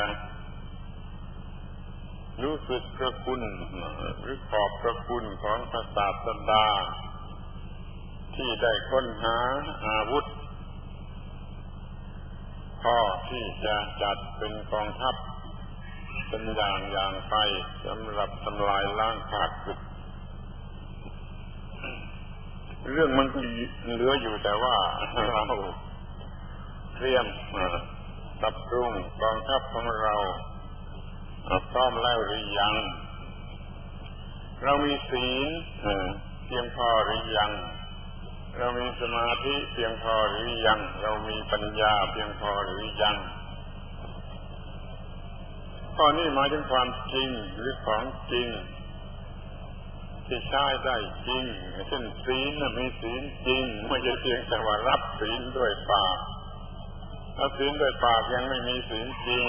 รู้สึกพระคุณหรือขอบพระคุณของพระศาสดาที่ได้ค้นหาอาวุธพอที่จะจัดเป็นกองทัพเป็นอย่างอย่างไปสำหรับทำลายล้างข้าศึกเรื่องมันก็เหลืออยู่แต่ว่าเราเตรียมปรับปรุงกองทัพของเราพร้อมแล้วหรือยังเรามีศีลเพียงพอหรือยังเรามีสมาธิเพียงพอหรือยังเรามีปัญญาเพียงพอหรือยังข้อนี้หมายถึงความจริงหรือของจริงที่ใช้ได้จริงเช่นศีลมีศีลจริงไม่ใช่เพียงแต่ว่ารับศีลด้วยปากถ้าศีลด้วยปากยังไม่มีศีลจริง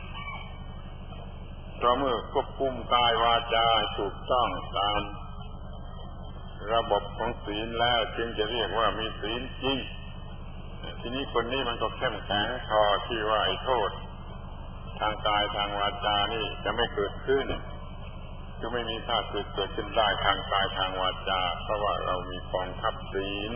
เพราะเมื่อควบคุมกายวาจาถูกต้องตามระบบของศีลแล้วจึงจะเรียกว่ามีศีลจริงทีนี้คนนี้มันก็เข้มแข็งพอที่ว่าไอ้โทษทางกายทางวาจานี่จะไม่เกิดขึ้นจะไม่มีข้าศึกเกิดขึ้นได้ทางกายทางวาจาเพราะว่าเรามีกองทัพศีล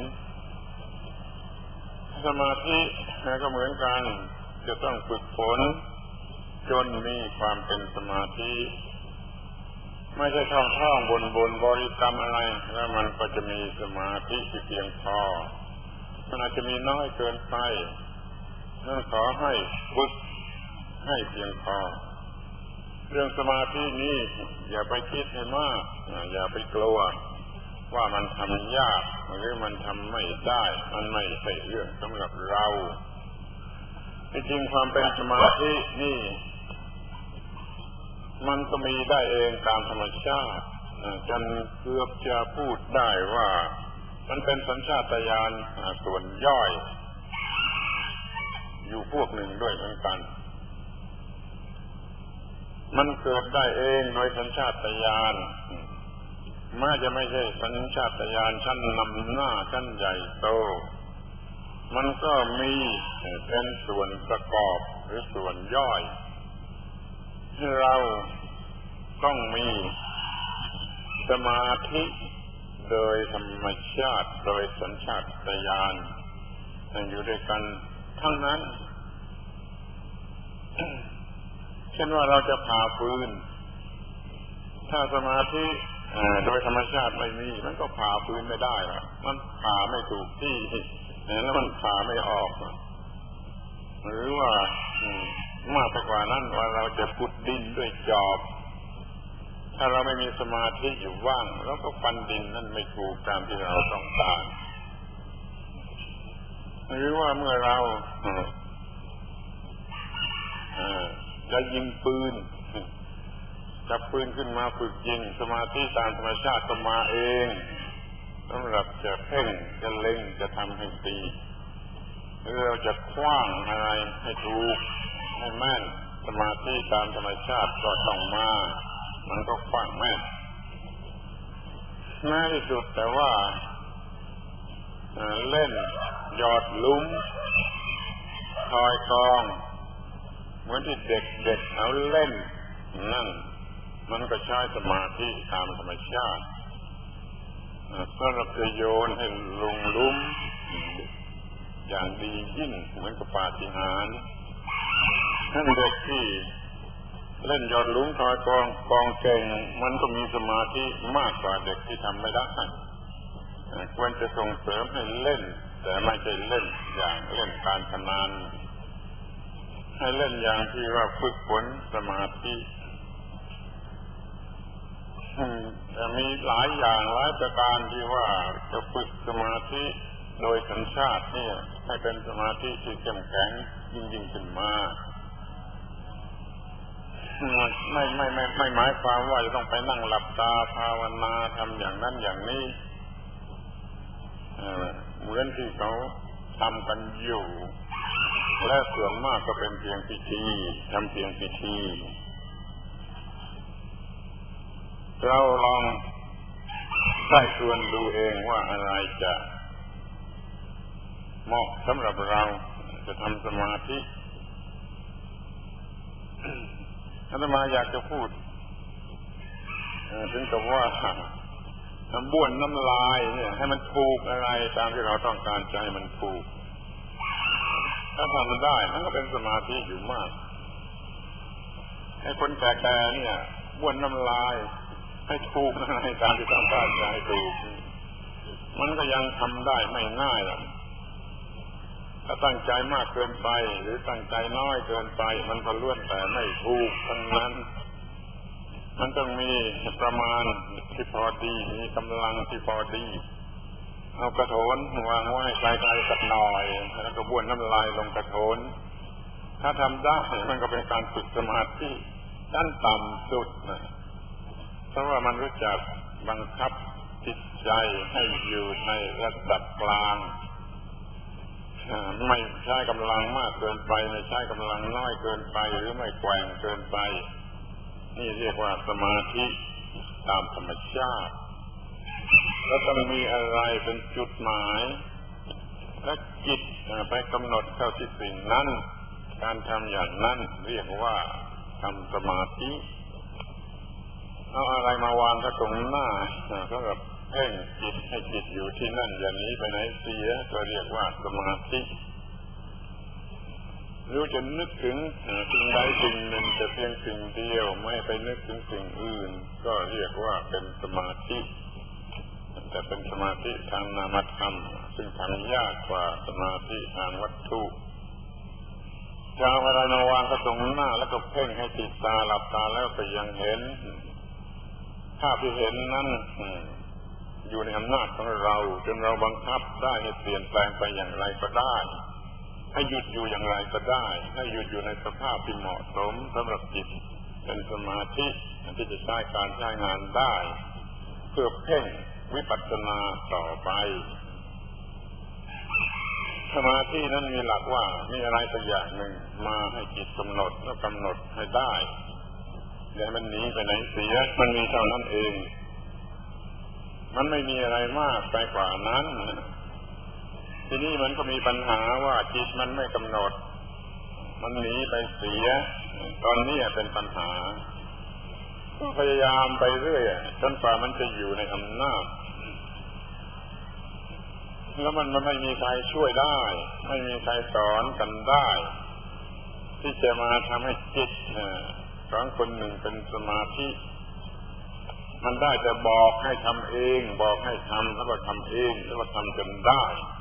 สมาธิก็เหมือนกันจะต้องฝึกฝนจนมีความเป็นสมาธิไม่ใช่ท่องท่องบนบนบริกรรมอะไรแล้วมันก็จะมีสมาธิที่เพียงพอมันอาจจะมีน้อยเกินไปนั่นขอให้ฝึกให้เพียงพอเรื่องสมาธินี้อย่าไปคิดให้มากอย่าไปกลัวว่ามันทำยากหรือมันทำไม่ได้มันไม่ใช่เรื่องสำหรับเราจริงๆความเป็นสมาธินี่มันก็มีได้เองตามธรรมชาติจนเกือบจะพูดได้ว่ามันเป็นสัญชาตญาณส่วนย่อยอยู่พวกหนึ่งด้วยเหมือนกันมันเกิดได้เองโดยสัญชาตญาณแม้จะไม่ใช่สัญชาตญาณชั้นนำหน้าชั้นใหญ่โตมันก็มีเป็นส่วนประกอบหรือส่วนย่อยที่เราต้องมีสมาธิโดยธรรมชาติโดยสัญชาตญาณอยู่ด้วยกันทั้งนั้นเช่นว่าเราจะผ่าฟืนถ้าสมาธิโดยธรรมชาติไม่มีมันก็ผ่าฟืนไม่ได้หรอกมันผ่าไม่ถูกที่แล้วมันผ่าไม่ออกหรือว่ามากไปกว่านั้นว่าเราจะขุดดินด้วยจอบถ้าเราไม่มีสมาธิอยู่ว่างเราก็ฟันดินนั่นไม่ถูกตามที่เราต้องการหรือว่าเมื่อเราจะยิงปืนจับปืนขึ้นมาฝึกยิงสมาธิตามธรรมชาติก็มาเองสำหรับจะเพ่งจะเล็งจะทำให้ตีหรือเราจะคว้างอะไรให้ถูกให้แม่นสมาธิตามธรรมชาติก็ต้องมามันก็คว้างแม่นง่ายที่สุดแต่ว่าเล่นหยอดลุ้มทอยกองเหมือนที่เด็กเด็กเขาเล่นนั่นมันก็ใช้สมาธิตามธรรมชาติถ้าเราจะโยนให้ลงลุ่มอย่างดียิ่งเหมือนกับปาฏิหาริย์ท่านเด็กที่เล่นยอดหลุมทอยกองกองเก่งมันก็มีสมาธิมากกว่าเด็กที่ทำไม่ได้ควรจะส่งเสริมให้เล่นแต่ไม่ใช่เล่นอย่างเล่นการพนันให้เล่นอย่างที่ว่าฝึกฝนสมาธิมีหลายอย่างหลายประการที่ว่าจะฝึกสมาธิโดยสัญชาตินี่ให้เป็นสมาธิที่เข้มแข็งยิ่งยิ่งขึ้นมาไม่ไม่ไม่ไม่หมายความว่าจะต้องไปนั่งหลับตาภาวนาทำอย่างนั้นอย่างนี้เหมือนที่เขาทำกันอยู่และส่วนมากก็เป็นเพียงพิธีทำเพียงพิธีเราลองใส่ชวนดูเองว่าอะไรจะเหมาะสำหรับเราจะทำสมาธิอาตมาอยากจะพูดถึงกับว่าบ้วนน้ำลายเนี่ยให้มันถูกอะไรตามที่เราต้องการใจมันถูกถ้าทำมันได้มันก็เป็นสมาธิอยู่มากให้คนแก่ๆเนี่ยบ้วนน้ำลายให้ถูกอะไรตามที่ต้องการใจถูกมันก็ยังทำได้ไม่ง่ายหรอกถ้าตั้งใจมากเกินไปหรือตั้งใจน้อยเกินไปมันก็ล้วนแต่ไม่ถูกทั้งนั้นมันต้องมีประมาณที่พอดีมีกำลังที่พอดีเอากระโถนวางไว้ไกลๆสักหน่อยแล้วก็บ้วนน้ำลายลงกระโถนถ้าทำได้มันก็เป็นการฝึกสมาธิขั้นต่ำสุดนะเพราะว่ามันรู้จักบังคับจิตใจให้อยู่ในระดับกลางไม่ใช้กำลังมากเกินไปไม่ใช้กำลังน้อยเกินไปหรือไม่แกว่งเกินไปนี่เรียกว่าสมาธิตามธรรมชาติแล้วต้องมีอะไรเป็นจุดหมายและจิตไปกำหนดเข้าที่สิ่งนั้นการทำอย่างนั้นเรียกว่าทำสมาธิเอาอะไรมาวางตรงหน้าสำหรับเพ่งจิตให้จิตอยู่ที่นั่นอย่าหนีไปไหนเสียก็เรียกว่าสมาธิรู้จะนึกถึงสิ่งใดสิ่งหนึ่งแต่เพียงสิ่งเดียวไม่ไปนึกถึงสิ่งอื่นก็เรียกว่าเป็นสมาธิแต่เป็นสมาธิทางนามธรรมซึ่งทำยากกว่าสมาธิทางวัตถุจะเอาอะไรมาวางก็ตรงหน้าแล้วก็เพ่งให้ติดตาหลับตาแล้วก็ยังเห็นภาพที่เห็นนั้นอยู่ในอำนาจของเราจนเราบังคับได้ให้เปลี่ยนแปลงไปอย่างไรก็ได้ให้หยุดอยู่อย่างไรก็ได้ให้หยุดอยู่ในสภาพที่เหมาะสมสำหรับจิตเป็นสมาธิที่จะใช้การใช้งานได้เพื่อเพ่งวิปัสสนาต่อไปสมาธินั้นมีหลักว่ามีอะไรสักอย่างหนึ่งมาให้จิตกำหนดแล้วกำหนดให้ได้อย่ามันหนีไปไหนเสียมันมีเท่านั้นเองมันไม่มีอะไรมากไปกว่านั้นทีนี้มันก็มีปัญหาว่าจิตมันไม่กำหนดมันหนีไปเสียตอนนี้เป็นปัญหาก็พยายามไปเรื่อยจนกว่ามันจะอยู่ในอำนาจแล้วมันมันไม่มีใครช่วยได้ไม่มีใครสอนกันได้ที่จะมาทำให้จิตของคนหนึ่งเป็นสมาธิมันได้แต่บอกให้ทำเองบอกให้ทำแล้วก็ทำเองแล้วก็ทำจนได้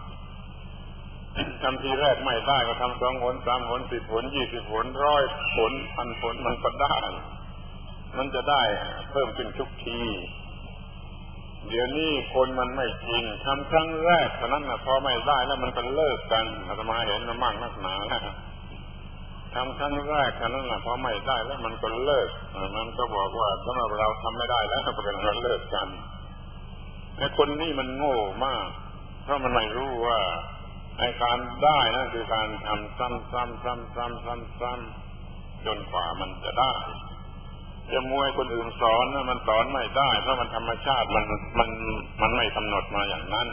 ทำทีแรกไม่ได้ก็ทำสองหนสามหนสิบหนยี่สิบหนร้อยหนพันหนมันก็ได้มันจะได้เพิ่มขึ้นทุกทีเดี๋ยวนี้คนมันไม่จริงทำครั้งแรกเท่านั้นนะพอไม่ได้แล้วมันก็เลิกกันอาตมาเห็นมามากนักหนาแล้วทำครั้งแรกเท่านั้นแหละพอไม่ได้แล้วมันก็เลิกมันก็บอกว่าสำหรับเราทำไม่ได้แล้วก็เป็นเราเลิกกันไอ้คนนี้มันโง่มากเพราะมันไม่รู้ว่าไอ้การได้นั่นคือการทำซ้ำๆซ้ำๆๆๆจนกว่ามันจะได้จะมวยคนอื่นสอนนะมันสอนไม่ได้เพราะมันธรรมชาติมันมันมันไม่กำหนดมาอย่างนั้น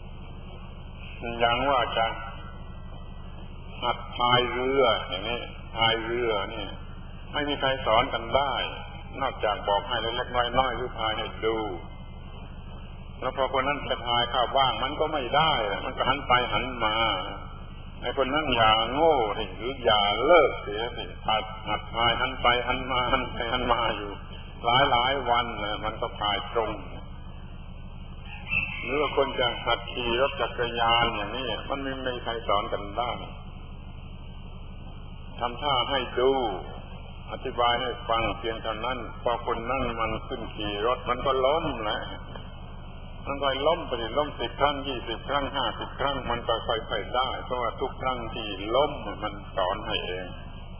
อย่างว่าจะหัดพายเรืออย่างนี้พายเรือนี่ไม่มีใครสอนกันได้นอกจากบอกให้เล็กๆน้อยๆหรือพายให้ดูแล้วพอคนนั้นจะพายเข้าบ้างมันก็ไม่ได้มันก็หันไปหันมาไอ้คนนั้นอย่าโง่หรืออย่าเลิกเสียสิหัดหัดพายหันไปหันมาหันไปหันมาอยู่หลายหลายวันนะมันก็พายตรงหรือว่าคนจะหัดขี่รถจักรยานอย่างนี้มันไม่มีใครสอนกันได้ทำท่าให้ดูอธิบายให้ฟังเพียงเท่านั้นพอคนนั่งมันขึ้นขี่รถมันก็ล้มแหละมันก็ล้มไปล้มสิบครั้งยี่สิบครั้งห้าสิบครั้งมันก็ค่อยๆได้เพราะว่าทุกครั้งที่ล้มมันสอนให้เอง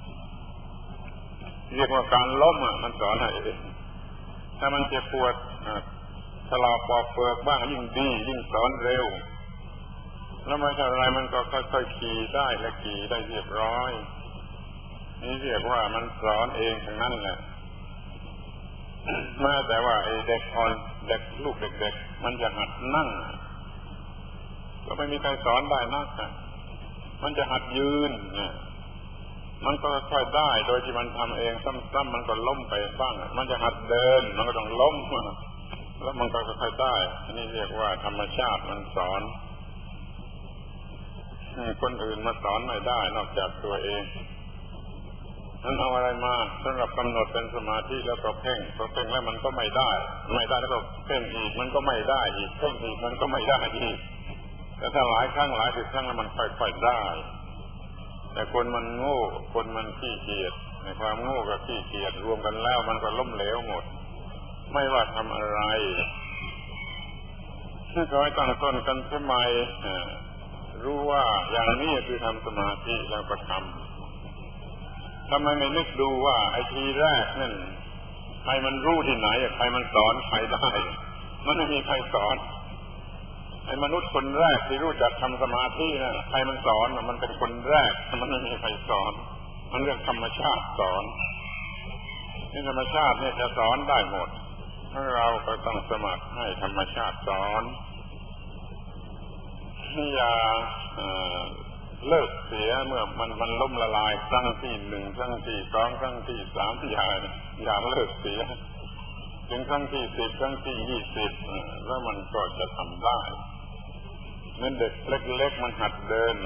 เรียกว่าการล้มอ่ะมันสอนให้เองถ้ามันเจ็บปวดถลอกปอกเปลือกบ้างยิ่งดียิ่งสอนเร็วแล้วไม่ใช่อะไรมันก็ค่อยๆขี่ได้และขี่ได้เรียบร้อยนี่เรียกว่ามันสอนเองทั้งนั้นแหละแม้แต่ว่าไอ้เด็กอ่อนเด็กลูกเด็กๆมันจะหัดนั่งก็ไม่มีใครสอนได้นักมันจะหัดยืนเนี่ยมันก็ค่อยได้โดยที่มันทำเองซ้ำๆมันก็ล้มไปบ้างมันจะหัดเดินมันก็ต้องล้มแล้วมันก็ค่อยได้อันนี้เรียกว่าธรรมชาติมันสอนคนอื่นมาสอนไม่ได้นอกจากตัวเองนั้นเอาอะไรมาสำหรับกำหนดเป็นสมาธิแล้วก็เพ่งพอเพ่งแล้วมันก็ไม่ได้ไม่ได้แล้วก็เพ่งอีกมันก็ไม่ได้อีกเพ่งอีกมันก็ไม่ได้อีกแต่ถ้าหลายครั้งหลายสิบครั้งแล้วมันค่อยๆได้แต่คนมันโง่คนมันขี้เกียจในความโง่กับขี้เกียจรวมกันแล้วมันก็ล้มเหลวหมดไม่ว่าทำอะไรที่ขอให้ตั้งต้นกันสมัยรู้ว่าอย่างนี้คือทำสมาธิแล้วก็ทำทำไมไม่นึกดูว่าไอ้ทีแรกนั่นใครมันรู้ที่ไหนใครมันสอนใครได้มันไม่มีใครสอนไอ้มนุษย์คนแรกที่รู้จักทำสมาธินะใครมันสอนมันเป็นคนแรกมันไม่มีใครสอนมันเรื่องธรรมชาติสอนนี่ธรรมชาติเนี่ยจะสอนได้หมดเราก็ต้องสมัครให้ธรรมชาติสอนอย่าเลิกเสียเมื่อมันมันล้มละลายครั้งที่หนึ่งครั้งที่สองครั้งที่สามอย่าอย่าเลิกเสียถึงครั้งที่สิบครั้งที่ยี่สิบแล้วมันก็จะทำได้เหมือนเด็กเล็กๆมันหัดเดิน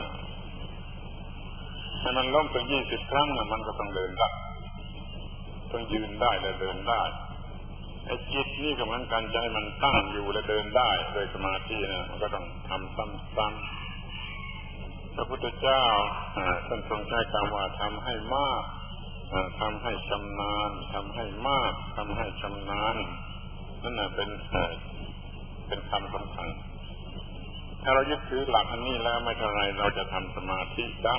ถ้ามันล้มไปยี่สิบครั้งมันก็ต้องเดินได้ต้องยืนได้และเดินได้ไอ้จิตนี่ก็เหมือนกันใจมันตั้งอยู่และเดินได้โดยสมาธินะมันก็ต้องทำซ้ำๆพระพุทธเจ้าท่านทรงใช้คำว่าทำให้มากทำให้ชำนาญทำให้มากทำให้ชำนาญนั่นน่ะเป็นเป็นคำสำคัญถ้าเรายึดถือหลักอันนี้แล้วไม่เท่าไรเราจะทำสมาธิได้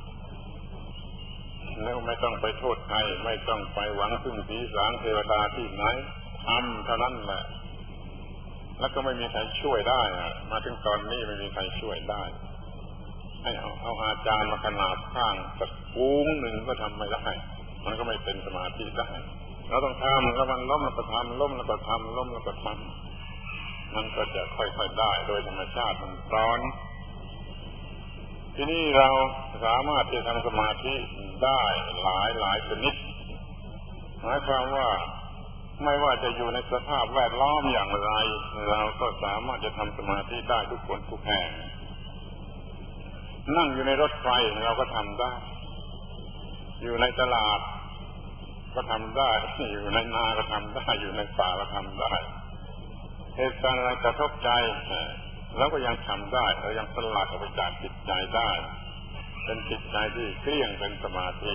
แล้วไม่ต้องไปโทษใครไม่ต้องไปหวังพึ่งผีสางเทวดาที่ไหนทำเท่านั้นแหละแล้วก็ไม่มีใครช่วยได้มาถึงตอนนี้ไม่มีใครช่วยได้ให้เอาเอาอาจารย์มาขนาบข้างสักฟูงหนึ่งก็ทำไม่ได้มันก็ไม่เป็นสมาธิได้เราต้องทำแล้วมันล้มแล้วก็ทำล้มแล้วก็ทำล้มแล้วก็ทำมันก็จะค่อยๆได้โดยธรรมชาติมันสอนที่นี่เราสามารถจะทำสมาธิได้หลายหลายชนิดหมายความว่าไม่ว่าจะอยู่ในสภาพแวดล้อมอย่างไรเราก็สามารถจะทำสมาธิได้ทุกคนทุกแห่งนั่งอยู่ในรถไฟเราก็ทำได้อยู่ในตลาดก็ทำได้อยู่ในนาก็ทำได้อยู่ในป่าก็ทำได้เหตุการณ์อะไรกระทบใจแล้วก็ยังทำได้เรายังสลัดออกไปจากจิตใจได้เป็นจิตใจที่เคลี่ยงเป็นสมาธิ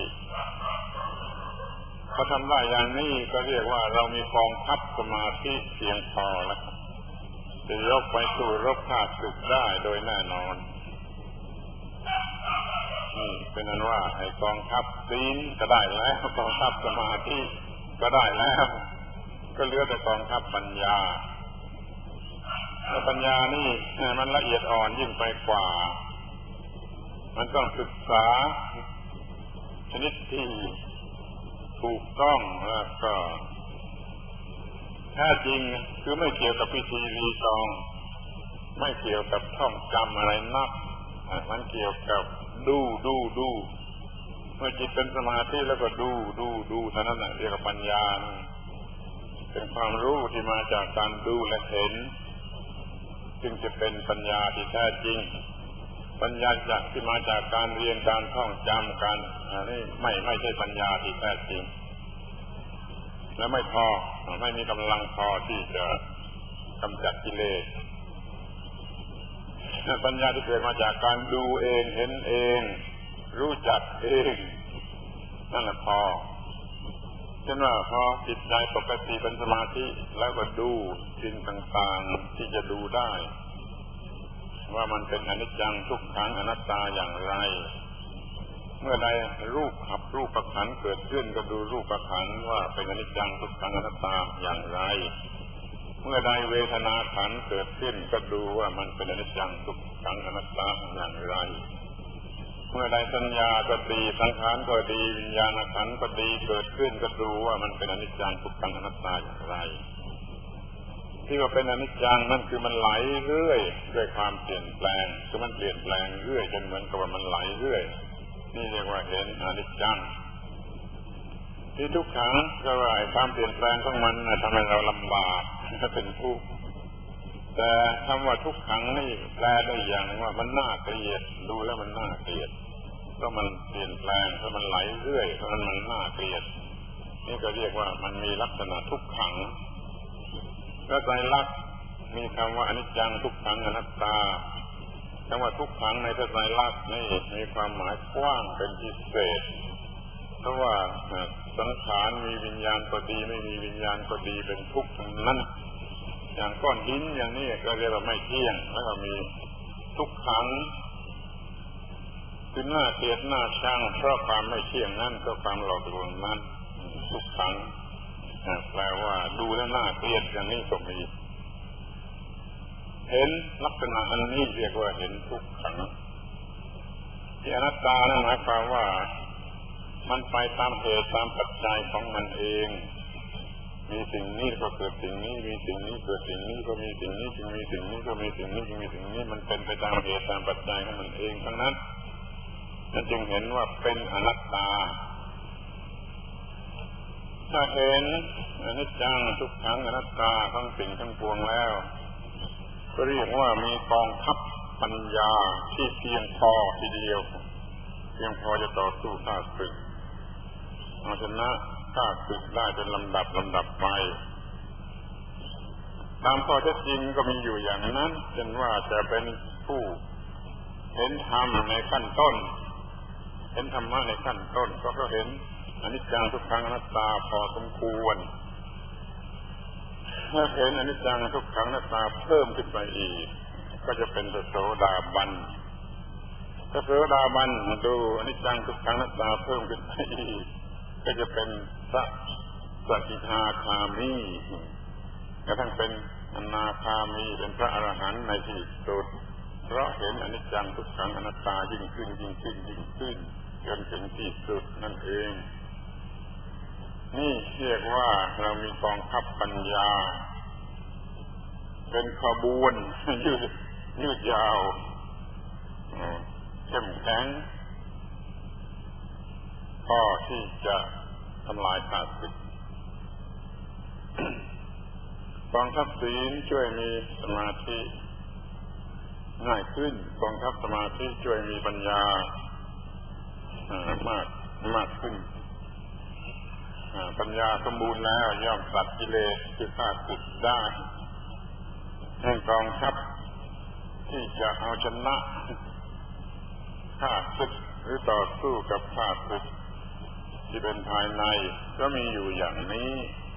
พอทำได้อย่างนี้ก็เรียกว่าเรามีกองทัพสมาธิเพียงพอแล้วจะยกไปสู่รบข้าศึกได้โดยแน่นอนนี่เป็นนั้นว่าไอ้กองทัพศีลก็ได้แล้วกองทัพสมาธิก็ได้แล้วก็เหลือแต่กองทัพปัญญาแต่ปัญญานี่มันละเอียดอ่อนยิ่งไปกว่ามันต้องศึกษาชนิดที่ถูกต้องแล้วก็แท้จริงคือไม่เกี่ยวกับพิธีรีตองไม่เกี่ยวกับท่องจำอะไรนักมันเกี่ยวกับดูดูดูเมื่อจิตเป็นสมาธิแล้วก็ดูดูดูเท่านั้นเรียกว่าปัญญาเป็นความรู้ที่มาจากการดูและเห็นจึงจะเป็นปัญญาที่แท้จริงปัญญาจากที่มาจากการเรียนการท่องจำการนี่ไม่ไม่ใช่ปัญญาที่แท้จริงและไม่พอไม่มีกำลังพอที่จะกำจัดกิเลสปัญญาที่เกิดมาจากการดูเองเห็นเองรู้จักเองนั่นแหละพอเช่นว่าพอจิตใจปกติเป็นสมาธิแล้วก็ดูสิ่งต่างๆที่จะดูได้ว่ามันเป็นอนิจจังทุกขังอนัตตาอย่างไรเมื่อใดรูปขับรูปขันธ์เกิดขึ้นก็ดูรูปขันธ์ว่าเป็นอนิจจังทุกขังอนัตตาอย่างไรเมื่อใดเวทนาขันธ์เกิดขึ้นก็ดูว่ามันเป็นอนิจจังทุกขังอนัตตาอย่างไรเมื่อใดสัญญาก็ดีสังขารก็ดีวิญญาณขันธ์ก็ดีเกิดขึ้นก็ดูว่ามันเป็นอนิจจังทุกขังอนัตตาอย่างไรที่ว่าเป็นอนิจจังนั่นคือมันไหลเรื่อยด้วยความเปลี่ยนแปลงคือมันเปลี่ยนแปลงเรื่อยจนเหมือนกับว่ามันไหลเรื่อยนี่เรียกว่าเห็นอนิจจังที่ทุกขังก็ว่าความเปลี่ยนแปลงของมันทำให้เราลำบากถ้าเป็นทุกข์แต่คำว่าทุกขังนี่แปลได้อย่างว่ามันน่าเกลียดดูแล้วมันน่าเกลียดก็มันเปลี่ยนแปลงเพราะมันไหลเรื่อยเพราะมันมันน่าเกลียดนี่ก็เรียกว่ามันมีลักษณะทุกขังแล้วไตรลักษณ์มีคำว่าอนิจจังทุกขังอนัตตาคำว่าทุกขังในไตรลักษณ์นี่มีความหมายกว้างเป็นพิเศษเพราะว่าสังขารมีวิญญาณก็ดีไม่มีวิญญาณก็ดีเป็นทุกข์ทั้งนั้นอย่างก้อนหินอย่างนี้ก็เรียกว่าไม่เที่ยงแล้วก็มีทุกขังคือหน้าเกลียดหน้าชังเพราะความไม่เที่ยงนั่นก็ความหลอกลวงนั้นทุกขังแปลว่าดูแล้วหน้าเกลียดอย่างนี้ก็มีเห็นลักษณะอันนี้เรียกว่าเห็นทุกขังที่อนัตตานั่นหมายความว่ามันไปตามเหตุตามปัจจัยของมันเองมีสิ่งนี้ก็เกิดสิ่งนี้มีสิ่งนี้เกิดสิ่งนี้ก็มีสิ่งนี้จึงมีสิ่งนี้ก็มีสิ่งนี้จึงมีสิ่งนี้มันเป็นไปตามเหตุตามปัจจัยของมันเองทั้งนั้นนั่นจึงเห็นว่าเป็นอนัตตาถ้าเห็นอนิจจังทุกขังอนัตตาทั้งสิ่งทั้งปวงแล้วก็เรียกว่ามีกองทัพปัญญาที่เพียงพอทีเดียวเพียงพอจะต่อสู้ข้าศึกเอาชนะข้าศึกได้เป็นลำดับลำดับไปตามข้อเท็จจริงก็มีอยู่อย่างนั้นเช่นว่าจะเป็นผู้เห็นธรรมในขั้นต้นเห็นธรรมะในขั้นต้นก็ก็เห็นอนิจจังทุกขังอนัตตาพอสมควรถ้าเห็นอนิจจังทุกขังอนัตตาเพิ่มขึ้นไปอีกก็จะเป็นพระโสดาบันพระโสดาบันดูอนิจจังทุกขังอนัตตาเพิ่มขึ้นไปอีกก็จะเป็นพระสกิทาคามีกระทั่งเป็นอนาคามีเป็นพระอรหันต์ในที่สุดเพราะเห็นอนิจจังทุกขังอนัตตายิ่งขึ้นยิ่งขึ้นยิ่งขึ้นจนถึงที่สุดนั่นเองนี่เรียกว่าเรามีกองทัพปัญญาเป็นขบวนยืดยืดยาวเข้มแข็งพอที่จะทำลายข้าศึกกองทัพศีลช่วยมีสมาธิง่ายขึ้นกองทัพสมาธิช่วยมีปัญญามากมากขึ้นปัญญาสมบูรณ์แล้วย่อมตัดกิเลสคือข้าศึกได้ให้กองทัพที่จะเอาชนะข้าศึกหรือต่อสู้กับข้าศึกที่เป็นภายในก็มีอยู่อย่างนี้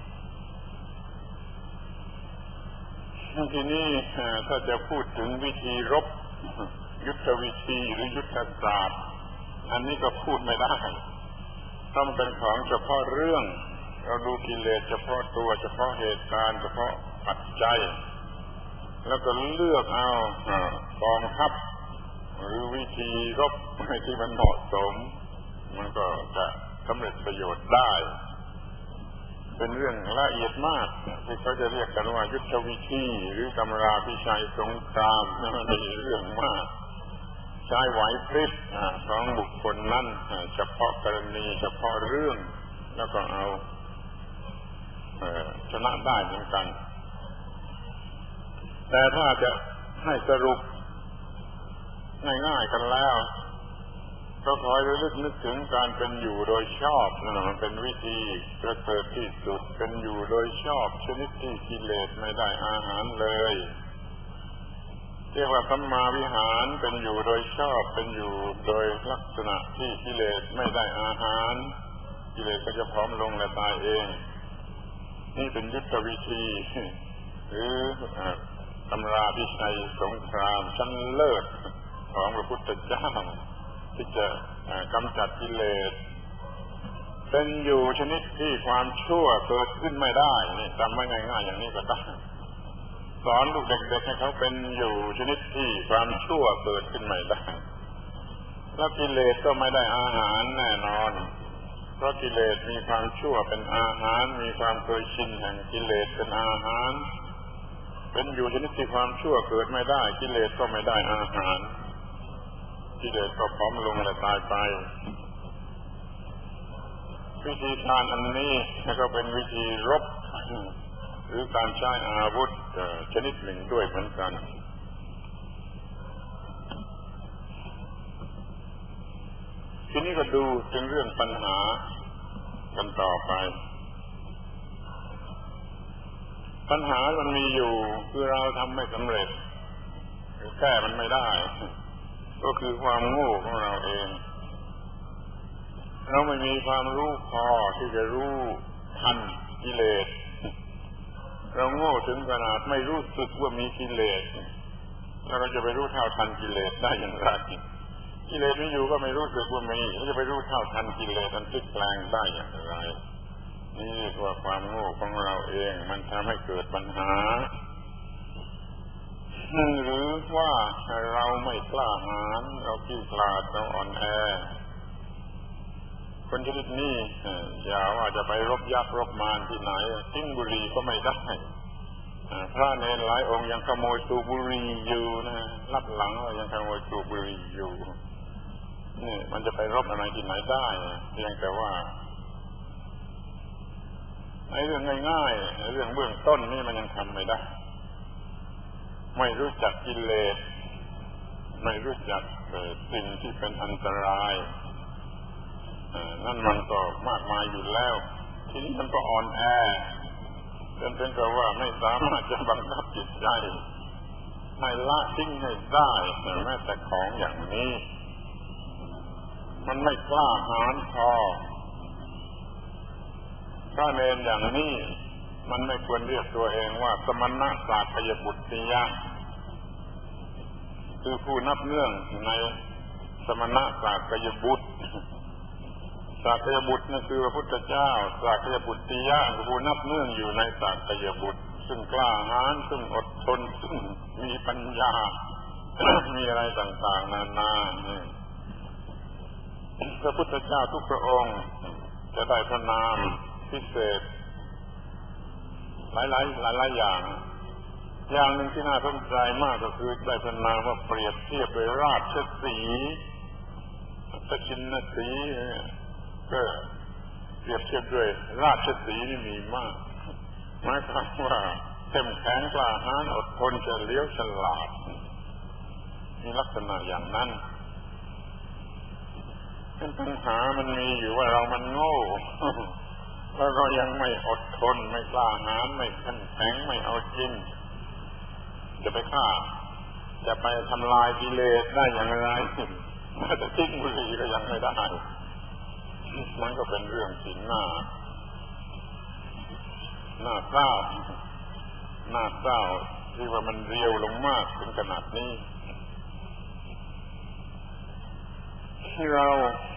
ทีนี้ถ้าจะพูดถึงวิธีรบยุทธวิธีหรือยุทธศาสตร์อันนี้ก็พูดไม่ได้ต้องเป็นของเฉพาะเรื่องเราดูกิเลสเฉพาะตัวเฉพาะเหตุการณ์เฉพาะปัจจัยแล้วก็เลือกเอากองทัพหรือวิธีรบที่มันเหมาะสมมันก็จะสำเร็จประโยชน์ได้เป็นเรื่องละเอียดมากที่เขาจะเรียกกันว่ายุทธวิธีหรือตำราพิชัยสงครามนั่นเป็นเรื่องมากใช้ไหวพริบของบุคคลนั้นเฉพาะกรณีเฉพาะเรื่องแล้วก็เอาชนะได้เหมือนกันแต่ถ้าจะให้สรุปง่ายๆกันแล้วก็ขอให้ระลึกนึกถึงการเป็นอยู่โดยชอบนั่นมันเป็นวิธีประเสริฐที่สุดเป็นอยู่โดยชอบชนิดที่กิเลสไม่ได้อาหารเลยเรียกว่าสัมมาวิหารเป็นอยู่โดยชอบเป็นอยู่โดยลักษณะที่กิเลสไม่ได้อาหารกิเลสก็จะพร้อมลงและตายเองนี่เป็นยุทธวิธีหรือตำราพิชัยสงครามชั้นเลิศของพระพุทธเจ้าที่จะกำจัดกิเลสเป็นอยู่ชนิดที่ความชั่วเกิดขึ้นไม่ได้นี่จำไว้ง่ายๆอย่างนี้ก็ได้สอนลูกเด็กๆให้เขาเป็นอยู่ชนิดที่ความชั่วเกิดขึ้นไม่ได้แล้วกิเลสก็ไม่ได้อาหารแน่นอนเพราะกิเลสมีความชั่วเป็นอาหารมีความเคยชินแห่งกิเลสเป็นอาหารเป็นอยู่ชนิดที่ความชั่วเกิดไม่ได้กิเลสก็ไม่ได้อาหารกิเลสก็พร้อมลงและตายไปวิธีการอันนี้ก็เป็นวิธีรบหรือการใช้อาวุธชนิดหนึ่งด้วยเหมือนกันทีนี้ก็ดูถึงเรื่องปัญหากันต่อไปปัญหามันมีอยู่คือเราทำไม่สำเร็จหรือแก้มันไม่ได้ก็คือความโง่ของเราเองเราไม่มีความรู้พอที่จะรู้ทันกิเลสเราโง่ถึงขนาดไม่รู้สึกว่ามีกิเลสแล้วเราจะไปรู้เท่าทันกิเลสได้อย่างไรกิเลสมีอยู่ก็ไม่รู้สึกว่ามีแล้วจะไปรู้เท่าทันกิเลสมันพลิกแปลงได้อย่างไรนี่เรียกว่าความโง่ของเราเองมันทำให้เกิดปัญหาหรือว่าเราไม่กล้าหาญเราขี้ขลาดเราอ่อนแอคนชนิดนี้อย่าว่าจะไปรบยักษ์รบมารที่ไหนทิ้งบุหรี่ก็ไม่ได้พระเนรหลายองค์ยังขโมยสูบบุหรี่อยู่นะรับหลังเรายังขโมยสูบบุหรี่อยู่นี่มันจะไปรบอะไรที่ไหนได้เพียงแต่ว่าไอ้เรื่องง่ายๆไอ้เรื่องเบื้องต้นนี่มันยังทำไม่ได้ไม่รู้จักกิเลสไม่รู้จักสิ่งที่เป็นอันตรายนั่นมันก็มากมายอยู่แล้วทีนี้มันก็อ่อนแอจนเป็นกับว่าไม่สามารถจะบังคับจิตใจให้ละทิ้งให้ได้แม้แต่ของอย่างนี้มันไม่กล้าหาญพอถ้าเนรอย่างนี้มันไม่ควรเรียกตัวเองว่าสมณะสากยบุตติยะคือผู้นับเนื่องในสมณะสากยบุตรสากยบุตรนั่นคือพระพุทธเจ้าสากยบุตติยะคือผู้นับเนื่องอยู่ในสากยบุตรซึ่งกล้าหาญซึ่งอดทนซึ่งมีปัญญา มีอะไรต่างๆนานาพระพุทธเจ้าทุกพระองค์จะได้พระนามพิเศษหลายๆหลายๆอย่างอย่างหนึ่งที่น่าสนใจมากก็คือได้พระนามว่าเปรียบเทียบโดยราชสีห์พระชินสีห์ก็เปรียบเทียบด้วยราชสีห์นี่มีมากหมายความว่าเข้มแข็งกล้าหาญอดทนเฉลียวฉลาดมีลักษณะอย่างนั้นเป็นปัญหามันมีอยู่ว่าเรามันโง่แล้วเรายังไม่อดทนไม่กล้าหาญไม่เข้มแข็งไม่เอาจริงจะไปฆ่าจะไปทำลายกิเลสได้อย่างไรจะทิ้งบุหรี่ก็ยังไม่ได้มันก็เป็นเรื่องที่น่าน่าเศร้าน่าเศร้าที่ว่ามันเรียวลงมากถึงขนาดนี้ที่เรา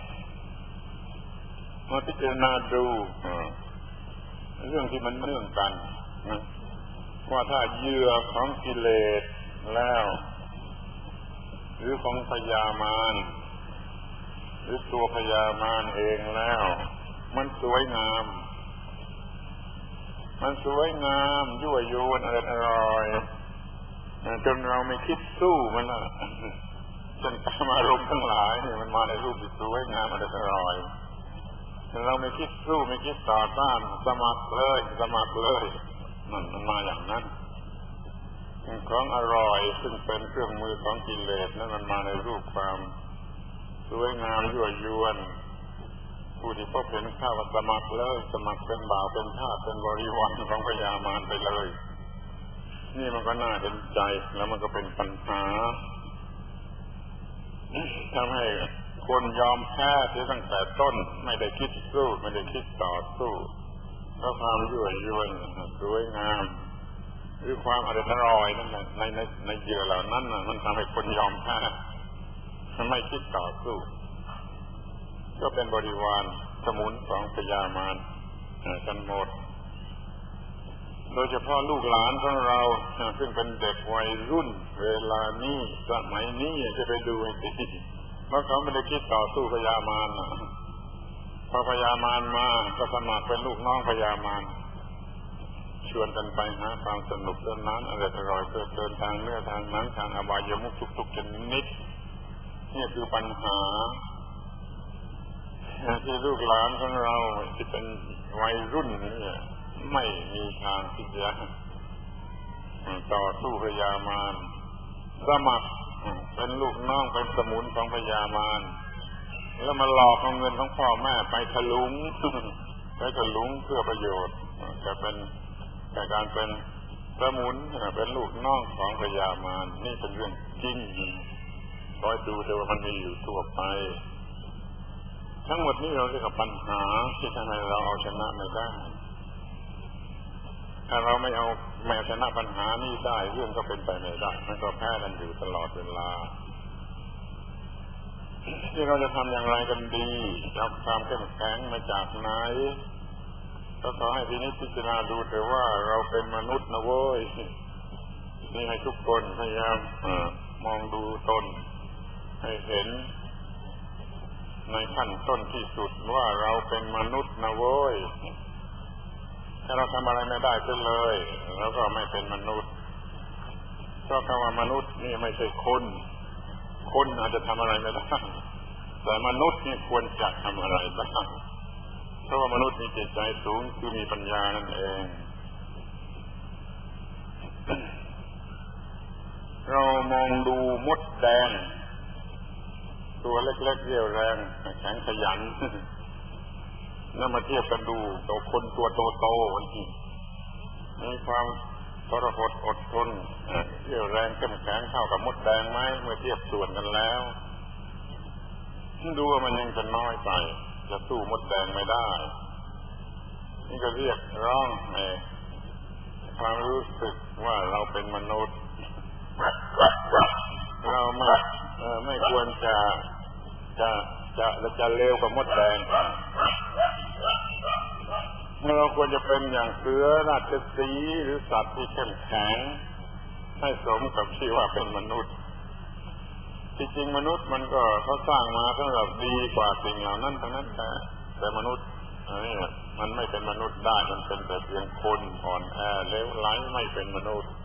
มาพิจารณาดูเรื่องที่มันเนื่องกันนะว่าถ้าเหยื่อของกิเลสแล้วหรือของพยามารหรือตัวพยามารเองแล้วมันสวยงามมันสวยงามยั่วยวนอร่อยจนเราไม่คิดสู้มันละจนกามารมณ์ทั้งหลายนี่มันมาในรูปที่สวยงามอร่อยเราไม่คิดสู้ไม่คิดต่อต้านสมัครเลยสมัครเลยมันมันมาอย่างนั้นของอร่อยซึ่งเป็นเครื่องมือของกิเลสนั้นมันมาในรูปความสวยงามยั่วยวนผู้ที่พบเห็นข้าวสมัครเลยสมัครเป็นบ่าวเป็นทาสเป็นบริวารของพญามารไปเลยนี่มันก็น่าเห็นใจแล้วมันก็เป็นปัญหาทำให้คนยอมแพ้ที่ตั้งแต่ต้นไม่ได้คิดสู้ไม่ได้คิดต่อสู้เพราะความยั่วยวนสวยงามหรือความอร่อยนั่นแหละในในในเหยื่อเหล่านั้นมันทำให้คนยอมแพ้ไม่คิดต่อสู้ก็เป็นบริวารสมุนของพญามารกันหมดโดยเฉพาะลูกหลานของเราซึ่งเป็นเด็กวัยรุ่นเวลานี้สมัยนี้จะไปดูให้ดีเพราะเขาไม่ได้คิดต่อสู้พญามารพอพญามารมาก็สมัครเป็นลูกน้องพญามารชวนกันไปหาความสนุกสนานอร่อยเพลิดเพลินทางเนื้อทางหนังทางอบายมุขทุกๆชนิดนี่คือปัญหาที่ลูกหลานของเราที่เป็นวัยรุ่นนี่ไม่มีทางที่จะต่อสู้พญามารสมัครเป็นลูกน้องเป็นสมุนของพญามารแล้วมาหลอกเอาเงินของพ่อแม่ไปถลุงไปถลุงเพื่อประโยชน์จะเป็นแต่การเป็นสมุนเป็นลูกน้องของพญามารนี่เป็นเรื่องจริงคอยดูแต่ว่ามันมีอยู่ทั่วไปทั้งหมดนี้เราเรียกว่าปัญหาที่ทำให้เราเอาชนะไม่ได้ถ้าเราไม่เอาไม่ชนะปัญหานี้ได้เรื่องก็เป็นไปไม่ได้มันก็แพ้กันอยู่ตลอดเวลาที่เราจะทำอย่างไรกันดีจะความเข้มแข็งมาจากไหนก็ขอให้ทีนี้พิจารณาดูเถอะว่าเราเป็นมนุษย์นะเว้ยนี่ให้ทุกคนพยายามมองดูตนให้เห็นในขั้นต้นที่สุดว่าเราเป็นมนุษย์นะเว้ยถ้าเราทำอะไรไม่ได้ก็เลยเราก็ไม่เป็นมนุษย์เพราะคำว่ามนุษย์นี่ไม่ใช่คนคนอาจจะทำอะไรไม่ได้แต่มนุษย์นี่ควรจะทำอะไรบ้างเพราะว่ามนุษย์มีจิตใจสูงคือมีปัญญานั่นเองเรามองดูมดแดงตัวเล็กๆเรี่ยวแรงแข็งขยันนั่นมาเทียบกันดูกับคนตัวโตๆวันนี้มีความทรหดอดทนเรี่ยวแรงเข้มแข็งเท่ากับมดแดงไหมเมื่อเทียบส่วนกันแล้วดูว่ามันยังจะน้อยไปจะสู้มดแดงไม่ได้นี่ก็เรียกร้องในความรู้สึกว่าเราเป็นมนุษย์เราไม่ไม่ควรจะจะจะจะเลวกว่ามดแดงเราควรจะเป็นอย่างเสือราชสีห์หรือสัตว์ที่เข้มแข็งให้สมกับที่ว่าเป็นมนุษย์ที่จริงมนุษย์มันก็เขาสร้างมาสำหรับดีกว่าสิ่งเหล่านั้นทั้งนั้นแต่แต่มนุษย์นี่มันไม่เป็นมนุษย์ได้มันเป็นแต่เพียงคนอ่อนแอเลวไหลไม่เป็นมนุษย์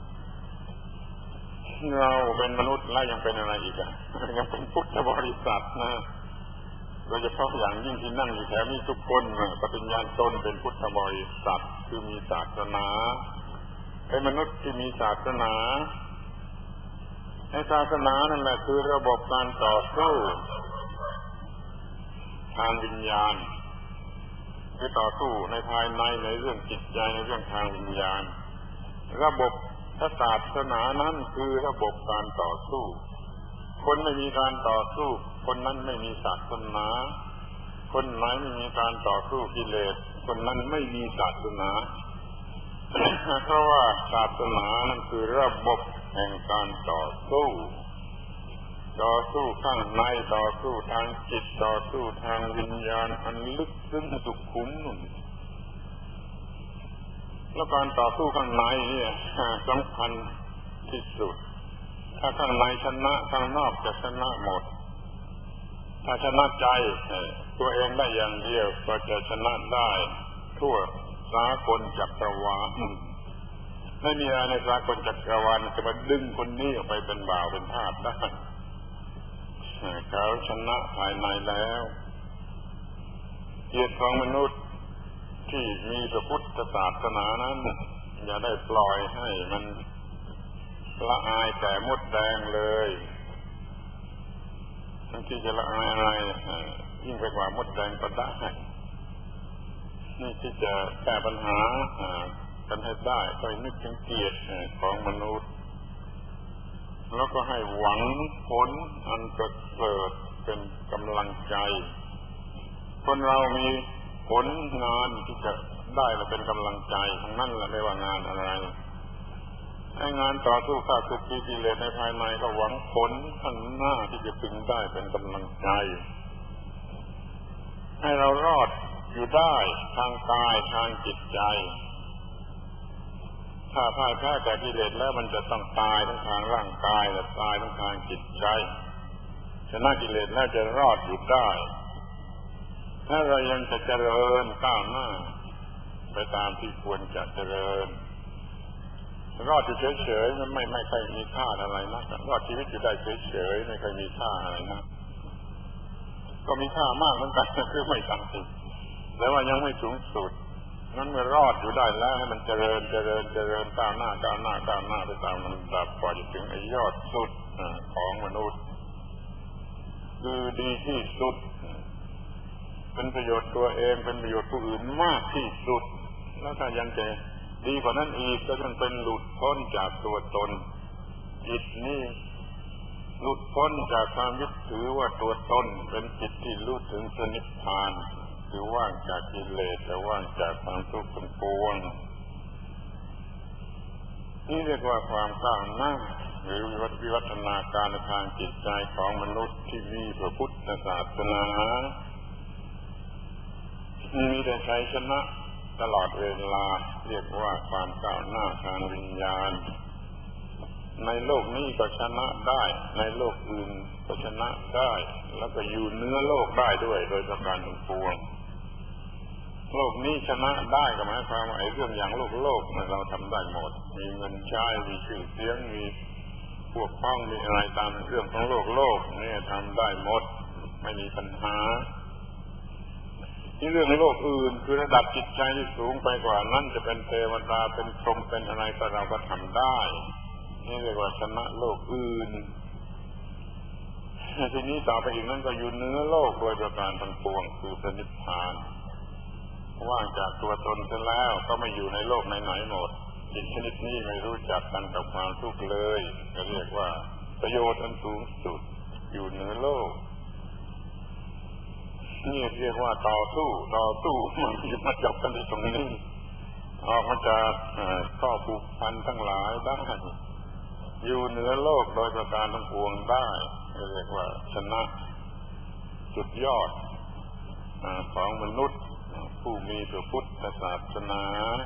เราเป็นมนุษย์แล้วยังเป็นอะไรอีกอ่ะยังเป็นพุทธบริษัทนะโดยเฉพาะอย่างยิ่งที่นั่งอยู่แถวนี้ทุกคนปฏิญาณตนเป็นพุทธบริษัทคือมีศาสนาเป็นมนุษย์ที่มีศาสนาในศาสนานั่นแหละคือระบบการต่อสู้ทางวิญญาณคือต่อสู้ในภายในในเรื่องจิตใจในเรื่องทางวิญญาณระบบศาสนานั้นคือระบบการต่อสู้คนไม่มีการต่อสู้คนนั้นไม่มีศาสนาคนไหนไม่มีการต่อสู้กิเลสคนนั้นไม่มีศาสนาเพราะว่าศาสนานั้นคือระบบแห่งการต่อสู้ต่อสู้ข้างในต่อสู้ทางจิตต่อสู้ทางวิญญาณอันลึกซึ้งสุขุมนุ่นแล้วการต่อสู้ข้างในเนี่ยสำคัญที่สุดถ้าข้างในชนะข้างนอกจะชนะหมดถ้าชนะใจตัวเองได้อย่างเดียวก็จะชนะได้ทั่วสากลจักรวาลไม่มีอะไรในสากลจักรวาลจะมาดึงคนนี้ออกไปเป็นบ่าวเป็นทาสได้เขาชนะภายในแล้วเกียรติของมนุษย์ที่มีพระพุทธศาสนานั้นอย่าได้ปล่อยให้มันละอายแต่มดแดงเลยทั้งที่จะละอายอะไรยิ่งไปกว่ามดแดงก็ได้นี่ที่จะแก้ปัญหากันให้ได้ก็นึกถึงเกียรติของมนุษย์แล้วก็ให้หวังผลอันประเสริฐเป็นกำลังใจคนเรามีผลงานที่จะได้และเป็นกำลังใจทั้งนั้นแหละไม่ว่างานอะไรให้งานต่อสู้ข้าศึกกิเลสในภายในก็หวังผลข้างหน้าที่จะพึงได้เป็นกำลังใจให้เรารอดอยู่ได้ทางกายทางจิตใจถ้าพ่ายแพ้แก่กิเลสแล้วมันจะต้องตายทั้งทางร่างกายและตายทั้งทางจิตใจชนะกิเลสแล้วจะรอดอยู่ได้ถ้าเรายังจะเจริญก้าวหน้าไปตามที่ควรจะเจริญรอดอยู่เฉยๆมันไม่ไม่ค่อยมีค่าอะไรนะรอดชีวิตอยู่ได้เฉยๆไม่ค่อยมีค่าอะไรนะก็มีค่ามากเหมือนกันคือไม่ต่ำสุดแต่ว่ายังไม่สูงสุดนั้นเมื่อรอดอยู่ได้แล้วให้มันเจริญเจริญเจริญก้าวหน้าก้าวหน้าก้าวหน้าไปตามลำดับกว่าจะถึงไอ้ยอดสุดของมนุษย์คือดีที่สุดเป็นประโยชน์ตัวเองเป็นประโยชน์ผู้อื่นมากที่สุดแล้วถ้ายังจะดีกว่านั้นอีกก็ต้องเป็นหลุดพ้นจากตัวตนจิตนี่หลุดพ้นจากความยึดถือว่าตัวตนเป็นจิตที่รู้ถึงนิพพานคือว่างจากกิเลสและว่างจากความทุกข์ทั้งปวงนี่เรียกว่าความก้าวหน้าหรือวิวัฒนาการในทางจิตใจของมนุษย์ที่มีพระพุทธศาสนามีแต่ชัยชนะตลอดเวลาเรียกว่าความก้าวหน้าทางวิญญาณในโลกนี้ก็ชนะได้ในโลกอื่นก็ชนะได้แล้วก็อยู่เหนือโลกได้ด้วยโดยประการทั้งปวงโลกนี้ชนะได้ก็หมายความว่าไอ้เรื่องอย่างโลกโลกเราทำได้หมดมีเงินใช้มีชื่อเสียงมีพวกพ้องมีอะไรตามเรื่องของโลกโลกนี่ทำได้หมดไม่มีปัญหาที่เรื่องโลกอื่นคือระดับจิตใจที่สูงไปกว่านั้นจะเป็นเทวดาเป็นพรหมเป็นอะไรก็เราก็ทำได้นี่เรียกว่าชนะโลกอื่นทีนี้ต่อไปอีกนั้นก็อยู่เหนือโลกโดยประการทั้งปวงคือพระนิพพานว่างจากตัวตนเสร็จแล้วก็ไม่อยู่ในโลกไหนๆหมดจิตชนิดนี้ไม่รู้จักกันกับความทุกข์เลยก็เรียกว่าประโยชน์อันสูงสุดอยู่เหนือโลกนี่เรียกว่าต่อสู้ต่อสู้มันจะมาจบกันที่ตรงนี้ออกมาจากข้อผูกพันทั้งหลายได้อยู่เหนือโลกโดยประการทั้งปวงได้เรียกว่าชนะจุดยอดของมนุษย์ผู้มีพระพุทธศาสนา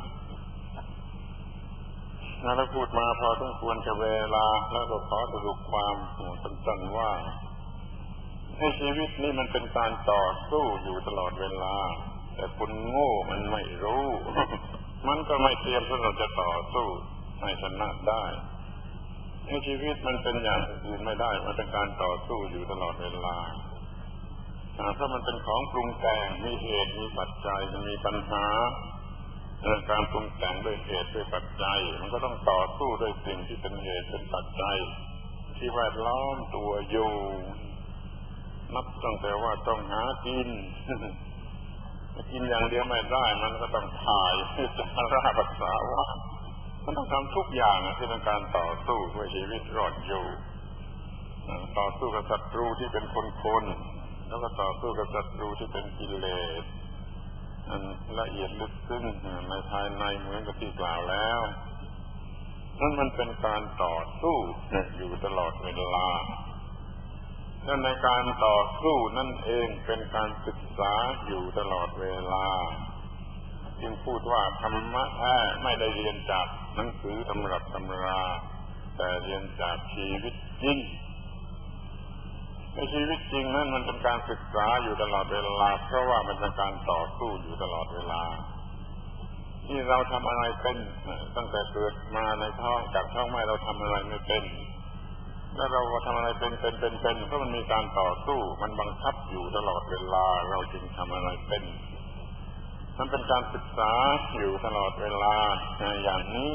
เราพูดมาพอต้องควรจะเวลาแล้วก็ขอสรุปความสั้นๆว่าในชีวิตนี้มันเป็นการต่อสู้อยู่ตลอดเวลาแต่คนโง่มันไม่รู้ มันก็ไม่เตรียมสำหรับจะต่อสู้ให้ชนะได้ในชีวิตมันเป็นอย่างอื่นไม่ได้มันเป็นการต่อสู้อยู่ตลอดเวลาถ้ามันเป็นของปรุงแต่งมีเหตุมีปัจจัยมันมีปัญหาการปรุงแต่งด้วยเหตุด้วยปัจจัยมันก็ต้องต่อสู้ด้วยสิ่งที่เป็นเหตุเป็นปัจจัยที่แวดล้อมตัวอยู่นับตั้งแต่ว่าต้องหากินกินอย่างเดียวไม่ได้มันก็ต้องถ่ายเพื่อจะรักษาว่ามันต้องทำทุกอย่างที่เป็นการต่อสู้เพื่อชีวิตรอดอยู่ต่อสู้กับศัตรูที่เป็นคนคนแล้วก็ต่อสู้กับศัตรูที่เป็นกิเลสอันละเอียดลึกซึ้งในภายในเหมือนกับที่กล่าวแล้วนั่นมันเป็นการต่อสู้อยู่ตลอดเวลาและในการต่อสู้นั่นเองเป็นการศึกษาอยู่ตลอดเวลาจึงพูดว่าธรรมะแท้ไม่ได้เรียนจากหนังสือตำรับตำราแต่เรียนจากชีวิตจริงในชีวิตจริงนั้นมันเป็นการศึกษาอยู่ตลอดเวลาเพราะว่ามันเป็นการต่อสู้อยู่ตลอดเวลาที่เราทำอะไรเป็นตั้งแต่เกิดมาในท้องจากท้องแม่เราทำอะไรไม่เป็นแล้วเราทำอะไรเป็นเป็นเป็นเป็นเพราะมันมีการต่อสู้มันบังคับอยู่ตลอดเวลาเราจึงทำอะไรเป็นมันเป็นการศึกษาอยู่ตลอดเวลาอย่างนี้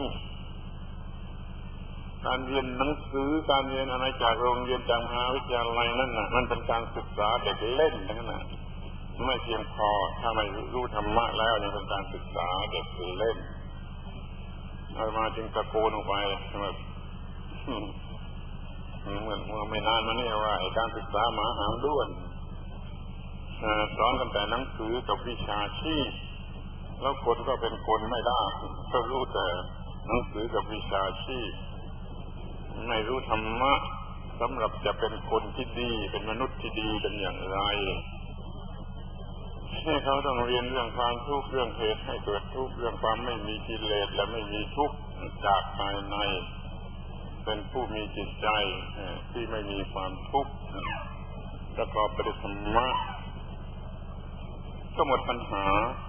การเรียนหนังสือการเรียนอะไรจากโรงเรียนจากมหาวิทยาลัยนั่นน่ะมันเป็นการศึกษาเด็กเล่นทั้งนั้นไม่เพียงพอถ้าไม่รู้ธรรมะแล้วยังเป็นการศึกษาเด็กเล่นเอามาจึงตะโกนออกไปแบบเหมือนเมื่อไม่นานมานี่ว่าการศึกษาหมาหางด้วนสอนกันแต่หนังสือกับวิชาชีพแล้วคนก็เป็นคนไม่ได้ก็รู้แต่หนังสือกับวิชาชีพไม่รู้ธรรมะสำหรับจะเป็นคนที่ดีเป็นมนุษย์ที่ดีเป็นอย่างไรให้เขาต้องเรียนเรื่องความทุกข์เรื่องเหตุให้เกิดทุกข์เรื่องความไม่มีกิเลสและไม่มีทุกข์จากภายในเป็นผู้มีจิตใจที่ไม่มีความทุกข์ประกอบไปด้วยธรรมะก็หมดปัญหา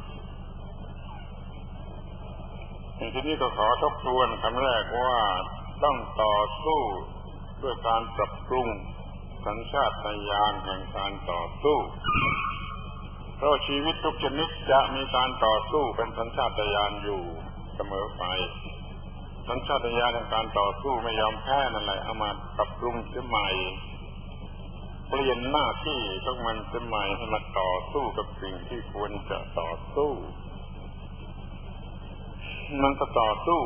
ทีนี้ก็ขอทบทวนคำแรกว่าต้องต่อสู้ด้วยการปรับปรุงสัญชาตญาณแห่งการต่อสู้เพราะชีวิตทุกชนิดจะมีการต่อสู้เป็นสัญชาตญาณอยู่เสมอไปสัญชาตญาณแห่งการต่อสู้ไม่ยอมแพ้นั่นแหละเอามาปรับปรุงเสียใหม่เปลี่ยนหน้าที่ของมันเสียใหม่ให้มาต่อสู้กับสิ่งที่ควรจะต่อสู้มันก็ต่อสู้